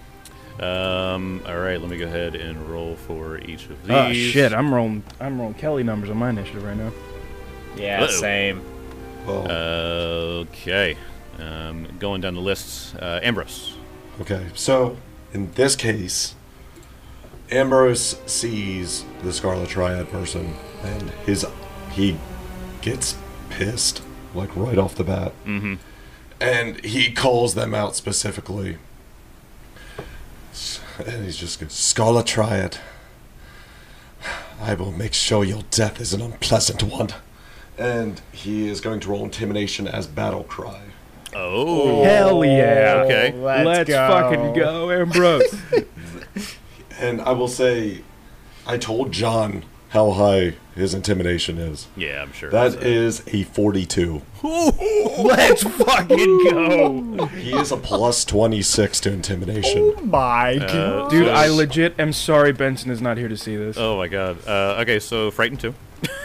All right, let me go ahead and roll for each of these. Oh shit! I'm rolling Kelly numbers on my initiative right now. Yeah, Whoa. same. Well, Okay. Going down the lists. Ambrose. okay, so in this case, Ambrose sees the Scarlet Triad person, and he gets pissed, like right off the bat. Mm-hmm. And he calls them out specifically. And he's just going, Scarlet Triad, I will make sure your death is an unpleasant one. And he is going to roll intimidation as battle cry. Oh. Hell yeah! Okay. Let's fucking go, Ambrose. And I will say, I told John how high his intimidation is. Yeah, I'm sure. That is a 42. Let's fucking go, He is a plus 26 to intimidation. My God. dude! So- I legit am sorry Benson is not here to see this. Oh my god. Okay, so Frightened 2.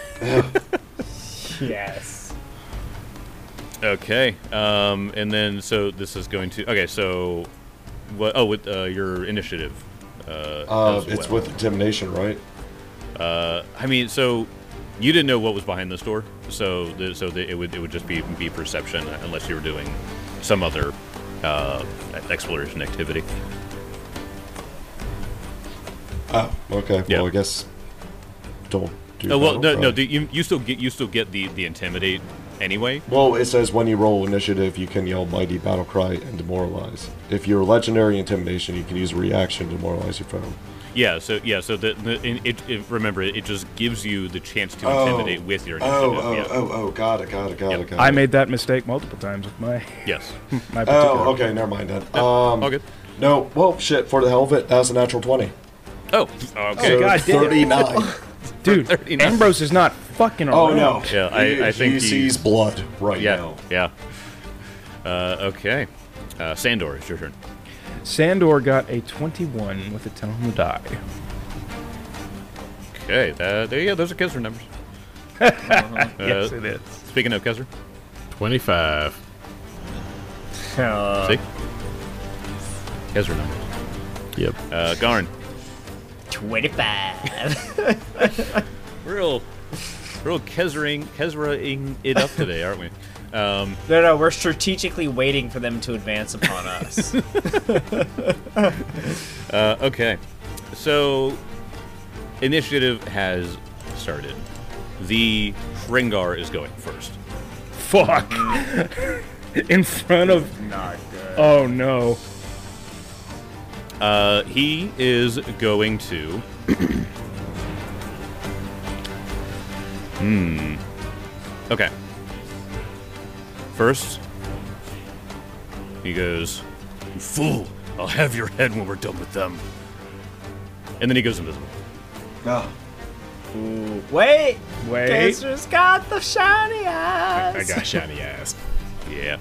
Yes. Okay. And then so this is going to. Okay, so what? Oh, with your initiative. As It's well. with intimidation, right? I mean, so you didn't know what was behind this door, so it would just be perception unless you were doing some other exploration activity. Oh, okay. Yeah. Well, I guess don't do Oh well, battle no, cry. you still get the intimidate anyway. Well, it says when you roll initiative, you can yell mighty battle cry and demoralize. If you're legendary intimidation, you can use a reaction to demoralize your foe. Yeah, so remember it just gives you the chance to intimidate with your initiative. Got it. I made that mistake multiple times with my Yes. my particular. Oh, okay, never mind then. All good. No, well, shit, for the hell of it, that was a natural 20. Oh, okay. So God damn it. 39. Dude, 39. Ambrose is not fucking around. Oh, no. Yeah, I think he sees blood right Yeah, now. yeah. Okay. Sandor, it's your turn. Sandor got a 21 with a 10 on the die. Okay, those are Kezra numbers. Yes, it is. Speaking of Kezra, 25. see? Kezra numbers. Yep. Garn. 25. Real Kezra-ing it up today, aren't we? No, we're strategically waiting for them to advance upon us. Okay. So, initiative has started. The Hringar is going first. Fuck. In front of. Not good. Oh no. He is going to. Okay. First, he goes, "You fool! I'll have your head when we're done with them." And then he goes invisible. Ah, Wait! Wait. Kezra's got the shiny eyes! I got shiny ass. Yeah.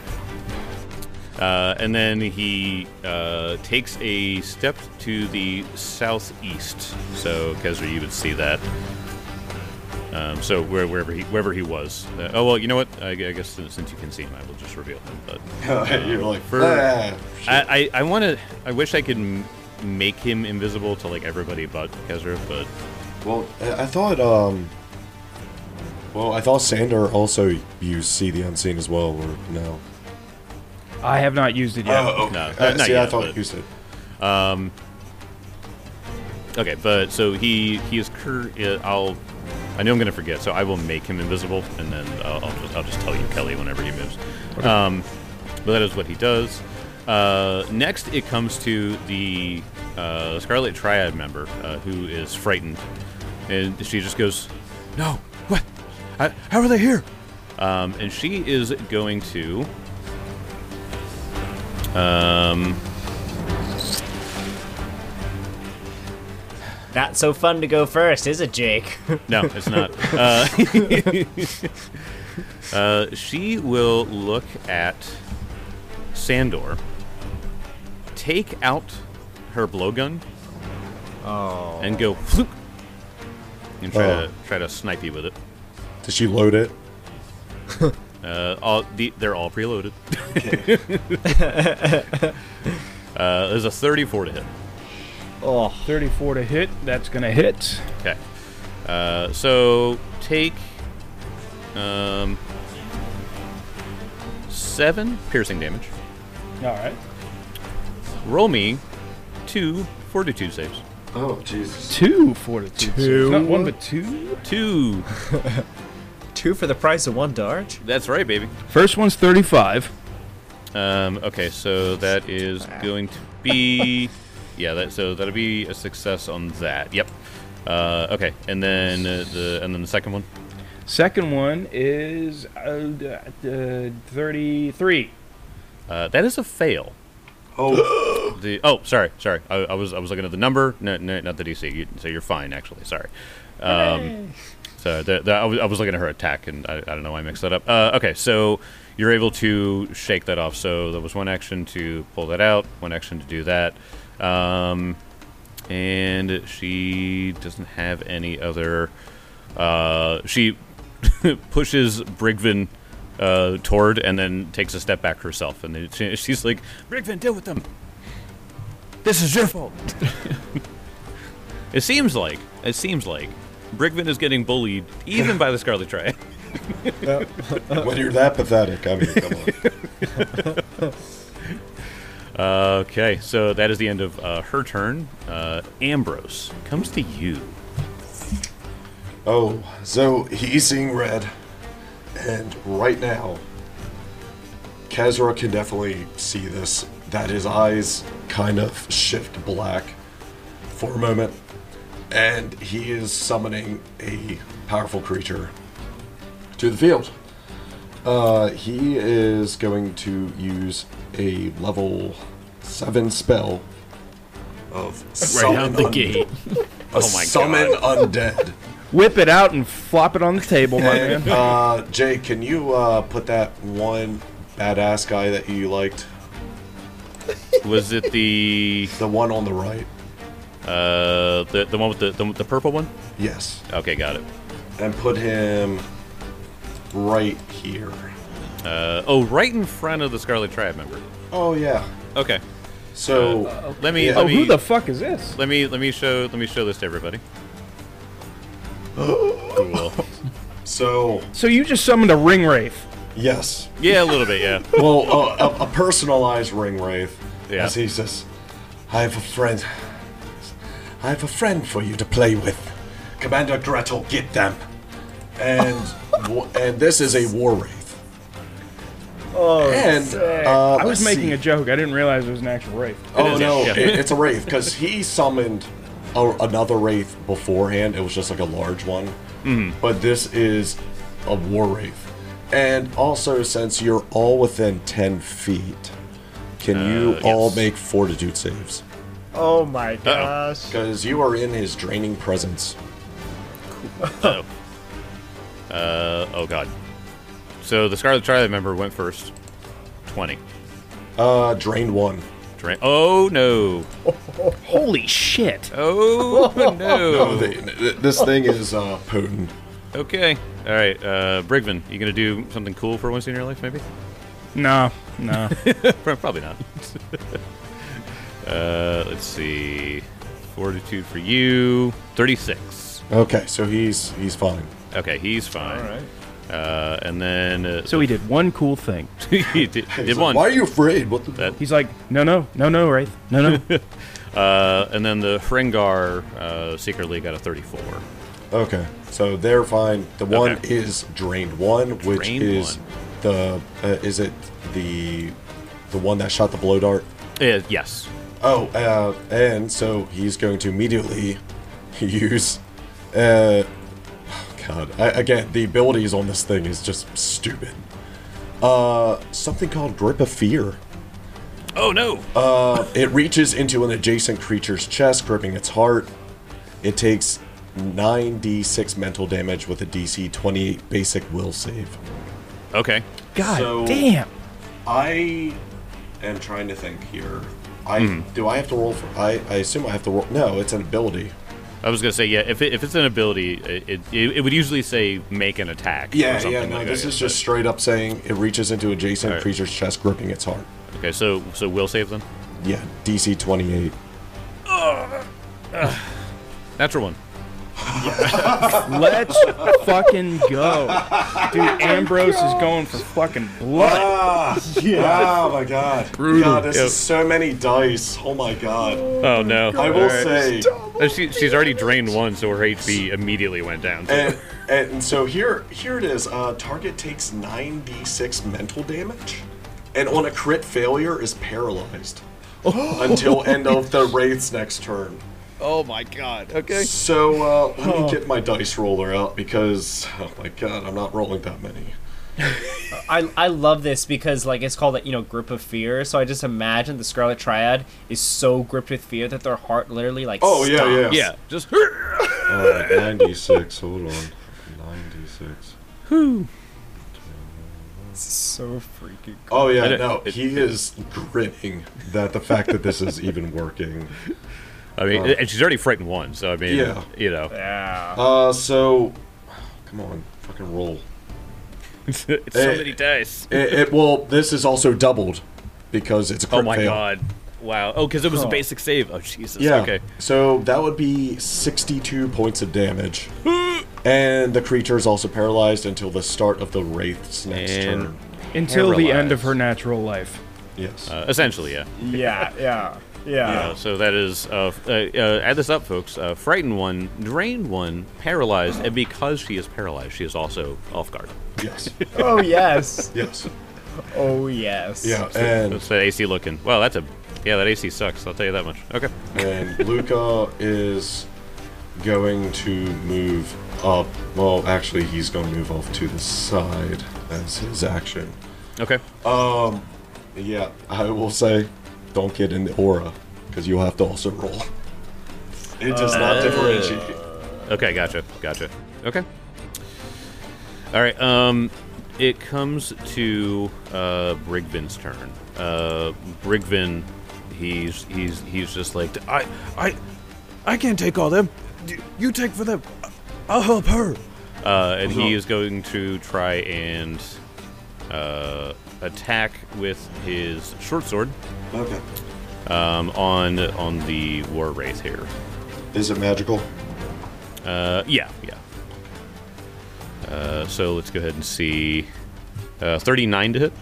And then he takes a step to the southeast. So, Kezra, you would see that. So wherever he was. Oh well, you know what? I guess since you can see him, I will just reveal him. But you're like, for- ah, shit. I want to. I wish I could make him invisible to like everybody but Kezra, but Well, I thought, I thought Sander also used See the Unseen as well, or no? I have not used it yet. Oh, No, okay. not See, yet, I thought but- he used it. okay. But so he is. I know I'm gonna forget, so I will make him invisible, and then I'll just tell you, Kelly, whenever he moves. But that is what he does. Next, it comes to the Scarlet Triad member who is frightened, and she just goes, "No, what? How are they here?" And she is going to. Not so fun to go first, is it, Jake? No, it's not. She will look at Sandor, take out her blowgun, and go floop, and try to snipe you with it. Did she load it? They're all preloaded. There's a 34 to hit. Oh, 34 to hit. That's going to hit. Okay. So take 7 piercing damage. All right. Roll me 2 fortitude saves. Oh, Jesus. 2 fortitude. Two. Not 1, but 2. 2. 2 for the price of 1 dodge. That's right, baby. First one's 35. Okay, so that is going to be so that'll be a success on that. Yep. Okay, and then the second one. Second one is 33. That is a fail. Oh, Sorry. I was looking at the number, no, not the DC. So you're fine, actually. Sorry. So I was looking at her attack, and I don't know why I mixed that up. Okay, so you're able to shake that off. So there was one action to pull that out, one action to do that, and she doesn't have any other. She pushes Brigvin toward, and then takes a step back herself, and then she's like, "Brigvin, deal with them. This is your fault." It seems like Brigvin is getting bullied even by the Scarlet Triad. when you're that pathetic, I mean, come on. Okay, so that is the end of her turn. Ambrose comes to you. Oh, so he's seeing red, and right now, Kezra can definitely see this, that his eyes kind of shift black for a moment, and he is summoning a powerful creature to the field. He is going to use a level 7 spell of Right out the gate. Oh my summon undead. Whip it out and flop it on the table, my man. And, Jay, can you put that one badass guy that you liked, Was it the one on the right? the one with the purple one? Yes. Okay, got it. And put him right here. Right in front of the Scarlet Triad member. Oh yeah. Okay. So Let me Yeah. Oh, who the fuck is this? let me show this to everybody. Cool. so So you just summoned a ring wraith. yes. Yeah, a little bit. Yeah. Well, a personalized ring wraith. Yeah. As he says, I have a friend. I have a friend for you to play with. Commander Gretel, get them. And and this is a war wraith. Oh, And I was making a joke. I didn't realize it was an actual wraith. Oh is, no, yeah. it's a wraith because he summoned another wraith beforehand. It was just like a large one, but this is a war wraith. And also, since you're all within 10 feet, can you all yes. make fortitude saves? oh my gosh. Because you are in his draining presence. Oh. Oh god. So the Scarlet Triad member went first. 20. Drained one. Oh no. Holy shit. Oh Oh, no. this thing is potent. Okay. All right. Brigvin, you gonna do something cool for once in your life, maybe? No. Probably not. Let's see. Fortitude for you. 36. Okay, so he's fine. Okay, he's fine. All right. And then So he did one cool thing. he did He's like, one. Why are you afraid? What the? That, He's like, no, wraith. No. and then the Hringar secretly got a 34. Okay, so they're fine. The one Okay. is drained one, which Drained is one. the is it the one that shot the blow dart? Yes. Oh, and so he's going to immediately use. God, again, the abilities on this thing is just stupid. Something called Grip of Fear. Oh no. It reaches into an adjacent creature's chest, gripping its heart. It takes 9d6 mental damage with a DC 28 basic will save. Okay. God So- damn. I am trying to think here. Do I have to roll for? I assume I have to roll. No, it's an ability. I was gonna say yeah. If it's an ability, it would usually say make an attack. or Yeah, something no, like this that, is just straight up saying it reaches into adjacent Alright. creature's chest, gripping its heart. Okay, so will save then. Yeah, DC 28. Natural one. Let's fucking go. Dude, Ambrose is going for fucking blood. Oh my god. God, this Yep. is so many dice. Oh my god. Oh no. I will say, She's already drained one, so her HP immediately went down. and so here it is. Target takes 9d6 mental damage, and on a crit failure is paralyzed until end of the Wraith's next turn. Oh my god. Okay. So let me get my dice roller out because oh my god, I'm not rolling that many. I love this because like it's called a grip of fear. So I just imagine the Scarlet Triad is so gripped with fear that their heart literally like Oh, yeah, stops. Yeah. Just. 96. Hold on. 96. So freaking cool. Oh yeah, I don't- no, he is grinning that the fact that this is even working. I mean, and she's already frightened one, so I mean, Yeah. you know, Yeah. So come on, fucking roll. it's so many dice. Well, this is also doubled because it's a crit Oh my fail. god. Wow. Oh, because it was a basic save. Oh Jesus. Yeah. Okay. So that would be 62 points of damage. And the creature is also paralyzed until the start of the Wraith's next And- turn. Until the end of Paralyzed. her natural life. Yes. Essentially, yeah. Yeah. So that is add this up, folks. Frightened one, drained one, paralyzed, and because she is paralyzed, she is also off guard. Yes. Oh yes. Yes. Oh yes. Yeah. And That's that AC looking. Well, that AC sucks. I'll tell you that much. Okay. and Luca is going to move up. Well, actually, he's going to move off to the side as his action. Okay. Yeah, I will say, don't get in the aura because you'll have to also roll. It does not differentiate. Okay. Gotcha. Okay. All right. It comes to Brigvin's turn. Brigvin, he's just like I can't take all them. You take for them. I'll help her. And he is going to try and attack with his short sword Okay. on the war wraith here. Is it magical? Yeah. So let's go ahead and see. 39 to hit.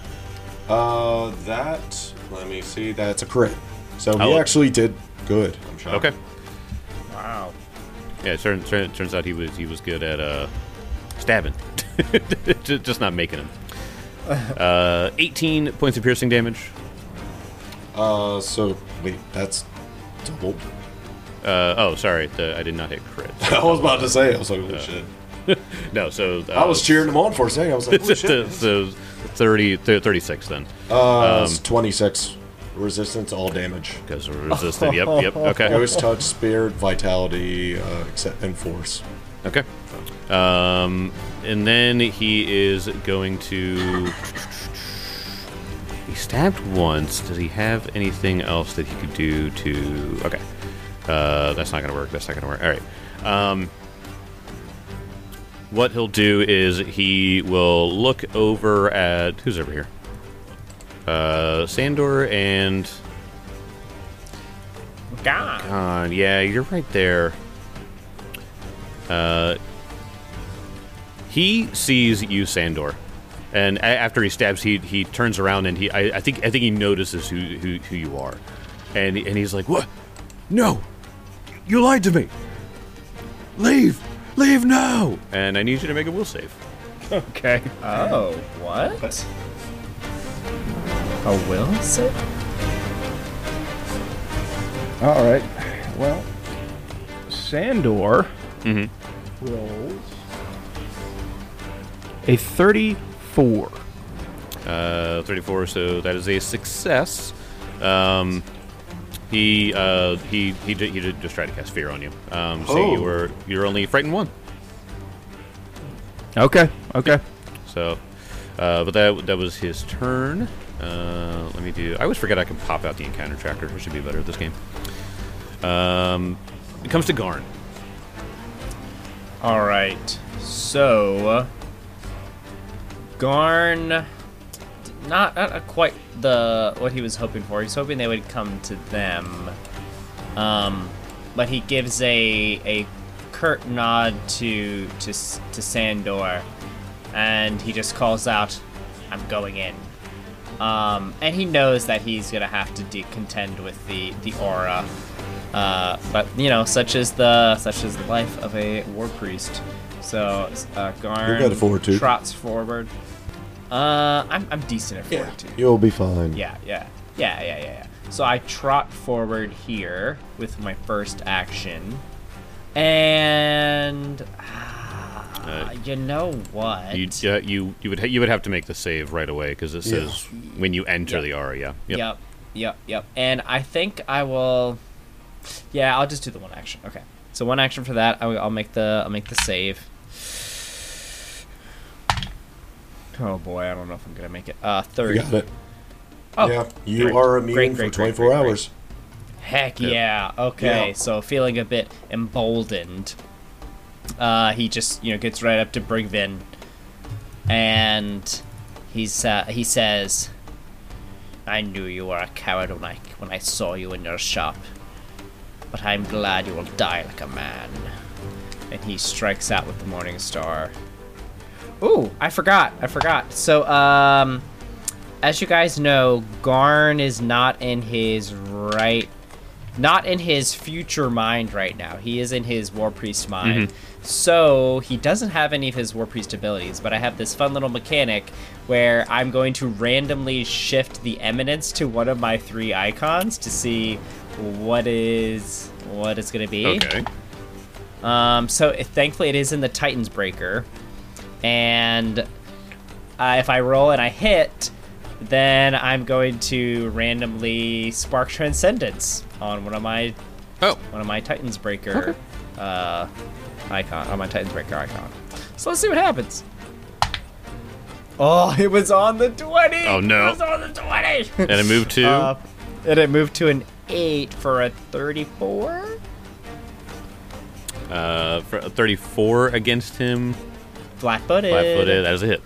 Let me see. That's a crit. So he Oh. actually did good. I'm shocked. Okay. Wow. Yeah, it turns out he was good at stabbing, just not making him. 18 points of piercing damage. So wait, that's doubled. Oh, sorry, I did not hit crit. I was about to say. I was like, holy shit. No, so I was cheering him on for a second. I was like, holy shit. so 36 then. It's 26. Resistance to all damage. Because we're resistant. Yep. Okay. Ghost touch, spirit, vitality, and force. Okay. And then he is going to. He stabbed once. Does he have anything else that he could do to? Okay. That's not gonna work. All right. What he'll do is he will look over at who's over here. Sandor and God. yeah, you're right there. He sees you, Sandor, and after he stabs, he turns around and I think he notices who you are, and he's like, "What? No, you lied to me. Leave now!" And I need you to make a will save. Okay. Oh, what? A will save? All right. Well, Sandor Mm-hmm. rolls a 34. 34. So that is a success. He did just try to cast fear on you. So you're only frightened one. Okay. So, but that was his turn. Let me do. I always forget I can pop out the encounter tracker. It should be better at this game. It comes to Garn. All right. So, Garn, not quite what he was hoping for. He's hoping they would come to them. But he gives a curt nod to Sandor, and he just calls out, "I'm going in." And he knows that he's gonna have to contend with the aura. But such is the life of a war priest. So Garn trots forward. I'm decent at fortitude. You'll be fine. Yeah. So I trot forward here with my first action, and you know what? You would have to make the save right away because it says when you enter the aura. Yeah. Yep. And I think I will. Yeah, I'll just do the one action. Okay. So one action for that. I'll make the save. Oh boy, I don't know if I'm gonna make it. 30. You got it. Oh, yeah, you are immune for 24 hours. Heck yeah. Okay, Yeah. so feeling a bit emboldened, he just gets right up to Brigvin, and he says, "I knew you were a coward when I saw you in your shop, but I'm glad you will die like a man." And he strikes out with the Morning Star. Ooh, I forgot. So, as you guys know, Garn is not in his future mind right now. He is in his War Priest mind. Mm-hmm. So he doesn't have any of his War Priest abilities, but I have this fun little mechanic where I'm going to randomly shift the eminence to one of my 3 icons to see what it's going to be. Okay. So thankfully it is in the Titan's Breaker. And if I roll and I hit, then I'm going to randomly spark Transcendence on one of my Titan's Breaker icon. On my Titan's Breaker icon. So let's see what happens. Oh, it was on the 20. Oh no! It was on the 20. And it moved to. And it moved to an 8 for a 34. For a 34 against him. Flat-footed. Flat-footed. That is a hit.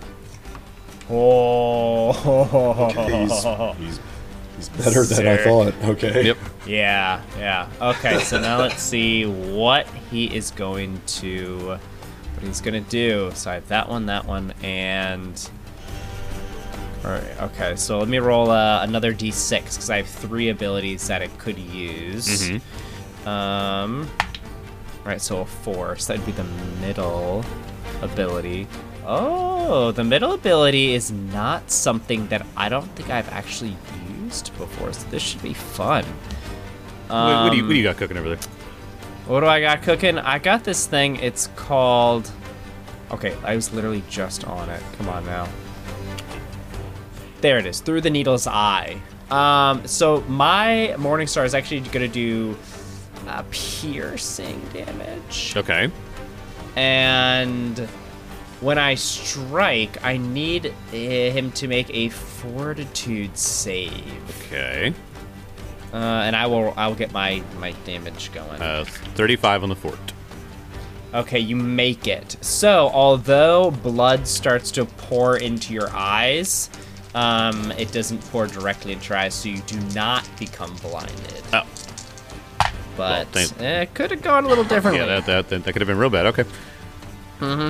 Oh. Okay, he's better than I thought. Okay. Yep. Yeah. Okay, so now let's see what he's going to do. So I have that one, and... Alright, okay, so let me roll another d6, because I have 3 abilities that it could use. Mm-hmm. Alright, so a 4, so that'd be the middle ability. Oh, the middle ability is not something that I don't think I've actually used before, so this should be fun. What do you got cooking over there? What do I got cooking? I got this thing. It's called... Okay, I was literally just on it. Come on now. There it is. Through the Needle's Eye. So my Morningstar is actually going to do piercing damage. Okay. And when I strike, I need him to make a fortitude save. Okay. And I will get my damage going. 35 on the fort. Okay, you make it. So, although blood starts to pour into your eyes, it doesn't pour directly into your eyes, so you do not become blinded. Oh. But Well, it could have gone a little differently. Yeah, that could have been real bad. Okay. Mm-hmm.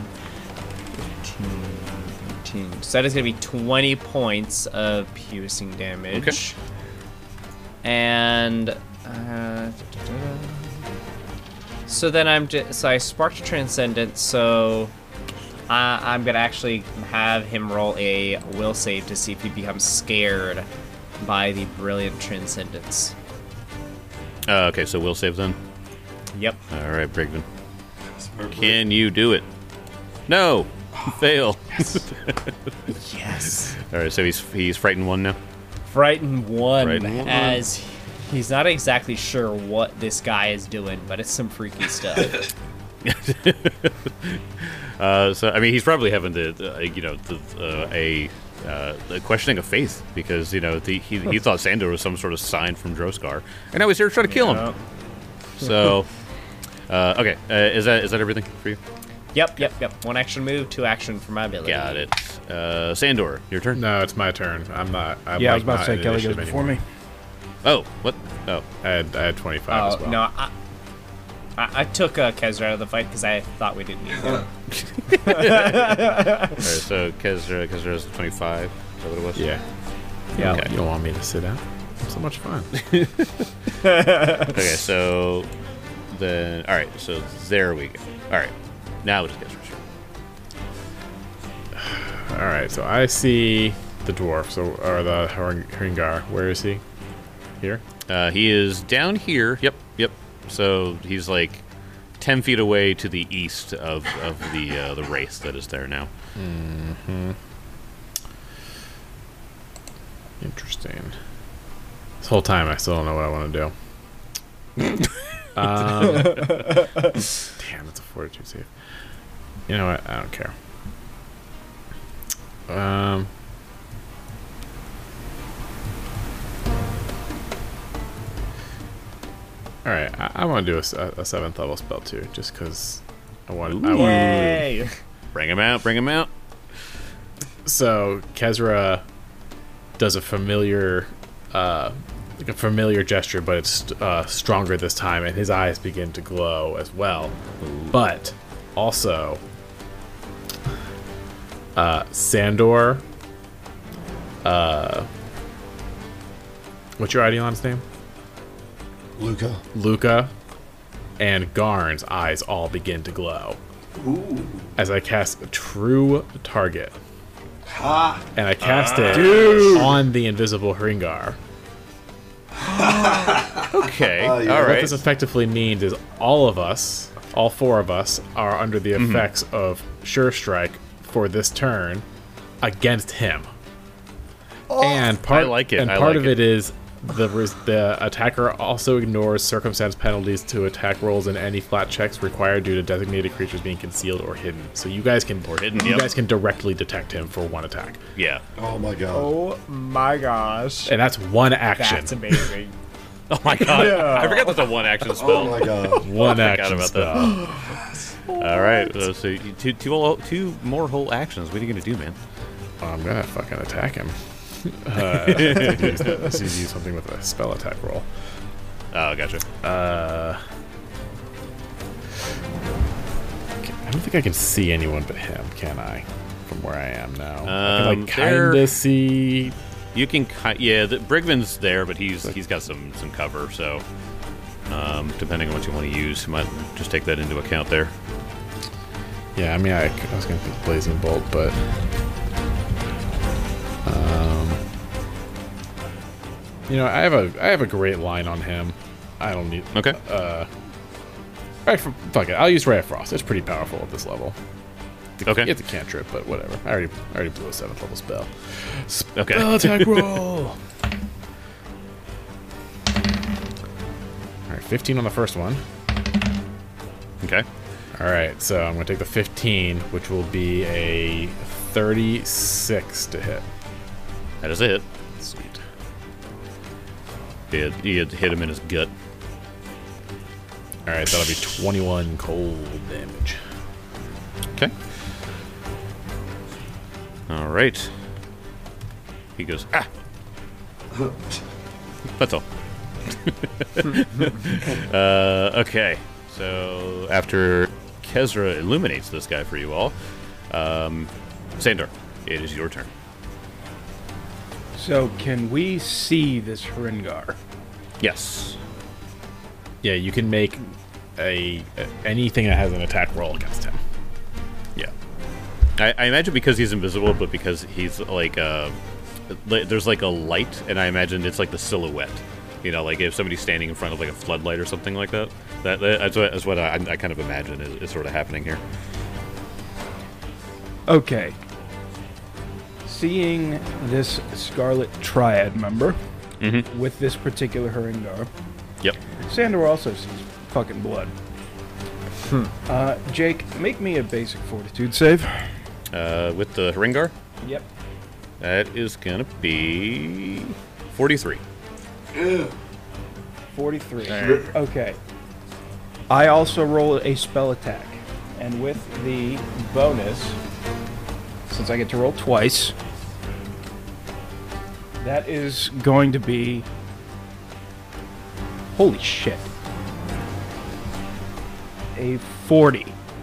15. So that is going to be 20 points of piercing damage. Okay. And so then so I sparked Transcendence, so I'm gonna actually have him roll a will save to see if he becomes scared by the brilliant Transcendence. Okay, so will save then. Yep. All right, Brigvin. Can you do it? No. Fail. Yes. All right, so he's frightened 1 now. Frightened 1, Frightened 1. as he's not exactly sure what this guy is doing, but it's some freaky stuff. So I mean, he's probably having a questioning of faith because he thought Sandor was some sort of sign from Droskar, and now he's here to try to kill him. So, Okay, is that everything for you? Yep. One action move, 2 action for my ability. Got it. Sandor, your turn. No, it's my turn. I'm not. I'm Yeah, I like was about to not say in Kelly goes initiative before anymore. me. Oh, what? Oh, I had 25 as well. No, I took Kezra out of the fight because I thought we didn't need him. all right. So Kezra's 25. Is that what it was? Yeah. Yeah. Okay. You don't want me to sit down? It's so much fun. Okay, so then, all right, so there we go. All right, now it is Kezra's turn. All right, so I see the dwarf, or the Hringar. Where is he? Here? He is down here. Yep. So he's like 10 feet away to the east of the wraith that is there now. Mm-hmm. Interesting. This whole time, I still don't know what I want to do. Damn, it's a fortitude save. You know what? I don't care. All right, I want to do a 7th level spell too, just because I want. Yay! Bring him out. So Kezra does a familiar, gesture, but it's stronger this time, and his eyes begin to glow as well. But also, Sandor. What's your Eidolon's name? Luca, and Garn's eyes all begin to glow. Ooh. As I cast a True Target. Ha! And I cast it on the invisible Hringar. Okay, yeah. all What right. this effectively means is all 4 of us, are under the effects of Sure Strike for this turn against him. And part, I like it. And I part like of it is the attacker also ignores circumstance penalties to attack rolls and any flat checks required due to designated creatures being concealed or hidden. So you guys can guys can directly detect him for 1 attack. Yeah. Oh my god. Oh my gosh. And that's 1 action. That's amazing. Oh my god. I forgot that's a 1 action spell. Oh my god. 1 I forgot action about spell. All right. So two more whole actions. What are you gonna do, man? I'm gonna fucking attack him. Let's use something with a spell attack roll. Oh, gotcha. I don't think I can see anyone but him, can I? From where I am now, I can kinda see. You can, Brigman's there, but he's got some cover. So, depending on what you want to use, you might just take that into account there. Yeah, I mean, I was gonna think Blazing Bolt, but I have a great line on him. I don't need. Okay. Fuck it. I'll use Ray of Frost. It's pretty powerful at this level. Okay. It's a cantrip, but whatever. I already blew a 7th level spell. Okay. Spell attack roll. All right, 15 on the first one. Okay. All right, so I'm gonna take the 15, which will be a 36 to hit. That is it. Sweet. He had hit him in his gut. All right, that'll be 21 cold damage. Okay. All right. He goes, ah! That's all. Okay. So after Kezra illuminates this guy for you all, Sandor, it is your turn. So, can we see this Hringar? Yes. Yeah, you can make anything that has an attack roll against him. Yeah. I imagine because he's invisible, but because he's like there's like a light, and I imagine it's like the silhouette. You know, like if somebody's standing in front of like a floodlight or something like that. That's what I kind of imagine is sort of happening here. Okay. Seeing this Scarlet Triad member with this particular Hringar, Yep. Sandor also sees fucking blood. Jake, make me a basic fortitude save. With the Hringar, Yep. that is gonna be 43. 43. Okay. I also roll a spell attack. And with the bonus, since I get to roll twice, that is going to be... Holy shit. A 40.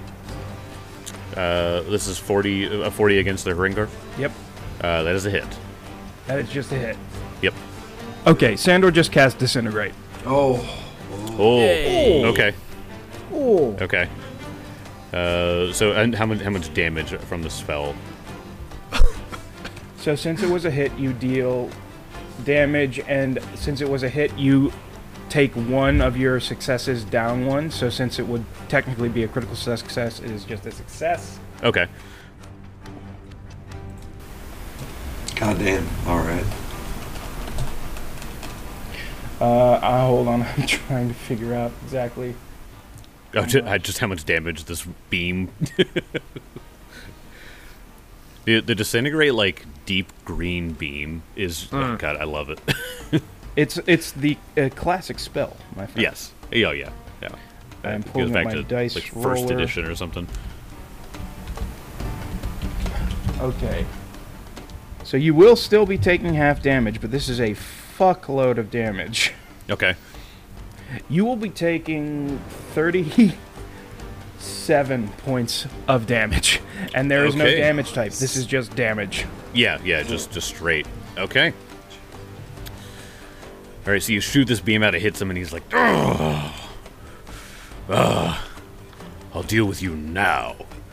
This is 40, a 40 against the Hringar. Yep. That is a hit. That is just a hit. Yep. Okay, Sandor just cast Disintegrate. Oh. Okay. Oh. Okay. So, and how much damage from the spell? So since it was a hit, you deal damage, and since it was a hit, you take one of your successes down one. So since it would technically be a critical success, it is just a success. Okay. God damn. All right. Hold on. I'm trying to figure out exactly. Oh, just how much damage this beam. the disintegrate, like, deep green beam is... Oh, God, I love it. It's the classic spell, my friend. Yes. Oh, yeah. Yeah. I'm It pulling goes up back my to, dice like, first roller. edition or something. Okay. So you will still be taking half damage, but this is a fuckload of damage. Okay. You will be taking 37 points of damage, and there is no Okay. damage type. This is just damage. Yeah, just straight. Okay. All right, so you shoot this beam out, it hits him, and he's like, "Ugh. I'll deal with you now."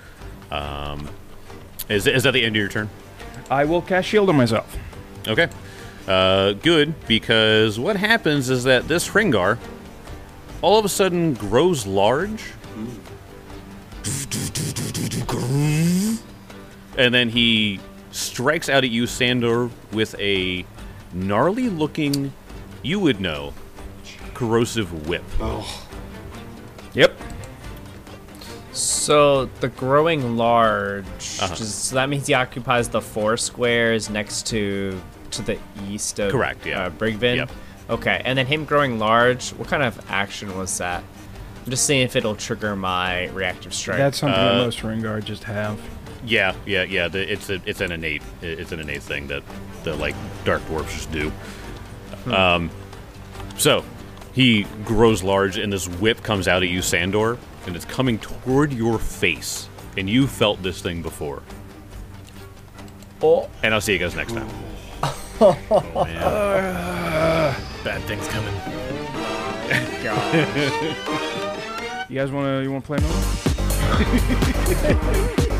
Is that the end of your turn? I will cast shield on myself. Okay. Good, because what happens is that this Hringar all of a sudden grows large. And then he strikes out at you, Sandor, with a gnarly-looking, you would know, corrosive whip. Oh. Yep. So the growing large, so that means he occupies the 4 squares next to the east of Correct, yeah. Brigvin. Yep. Okay, and then him growing large, what kind of action was that? I'm just seeing if it'll trigger my reactive strike. That's something that most Rengar just have. Yeah. It's an innate thing that the like dark dwarfs just do. So he grows large, and this whip comes out at you, Sandor, and it's coming toward your face. And you felt this thing before. Oh. And I'll see you guys next time. Oh, man. Bad things coming. You guys want to play another?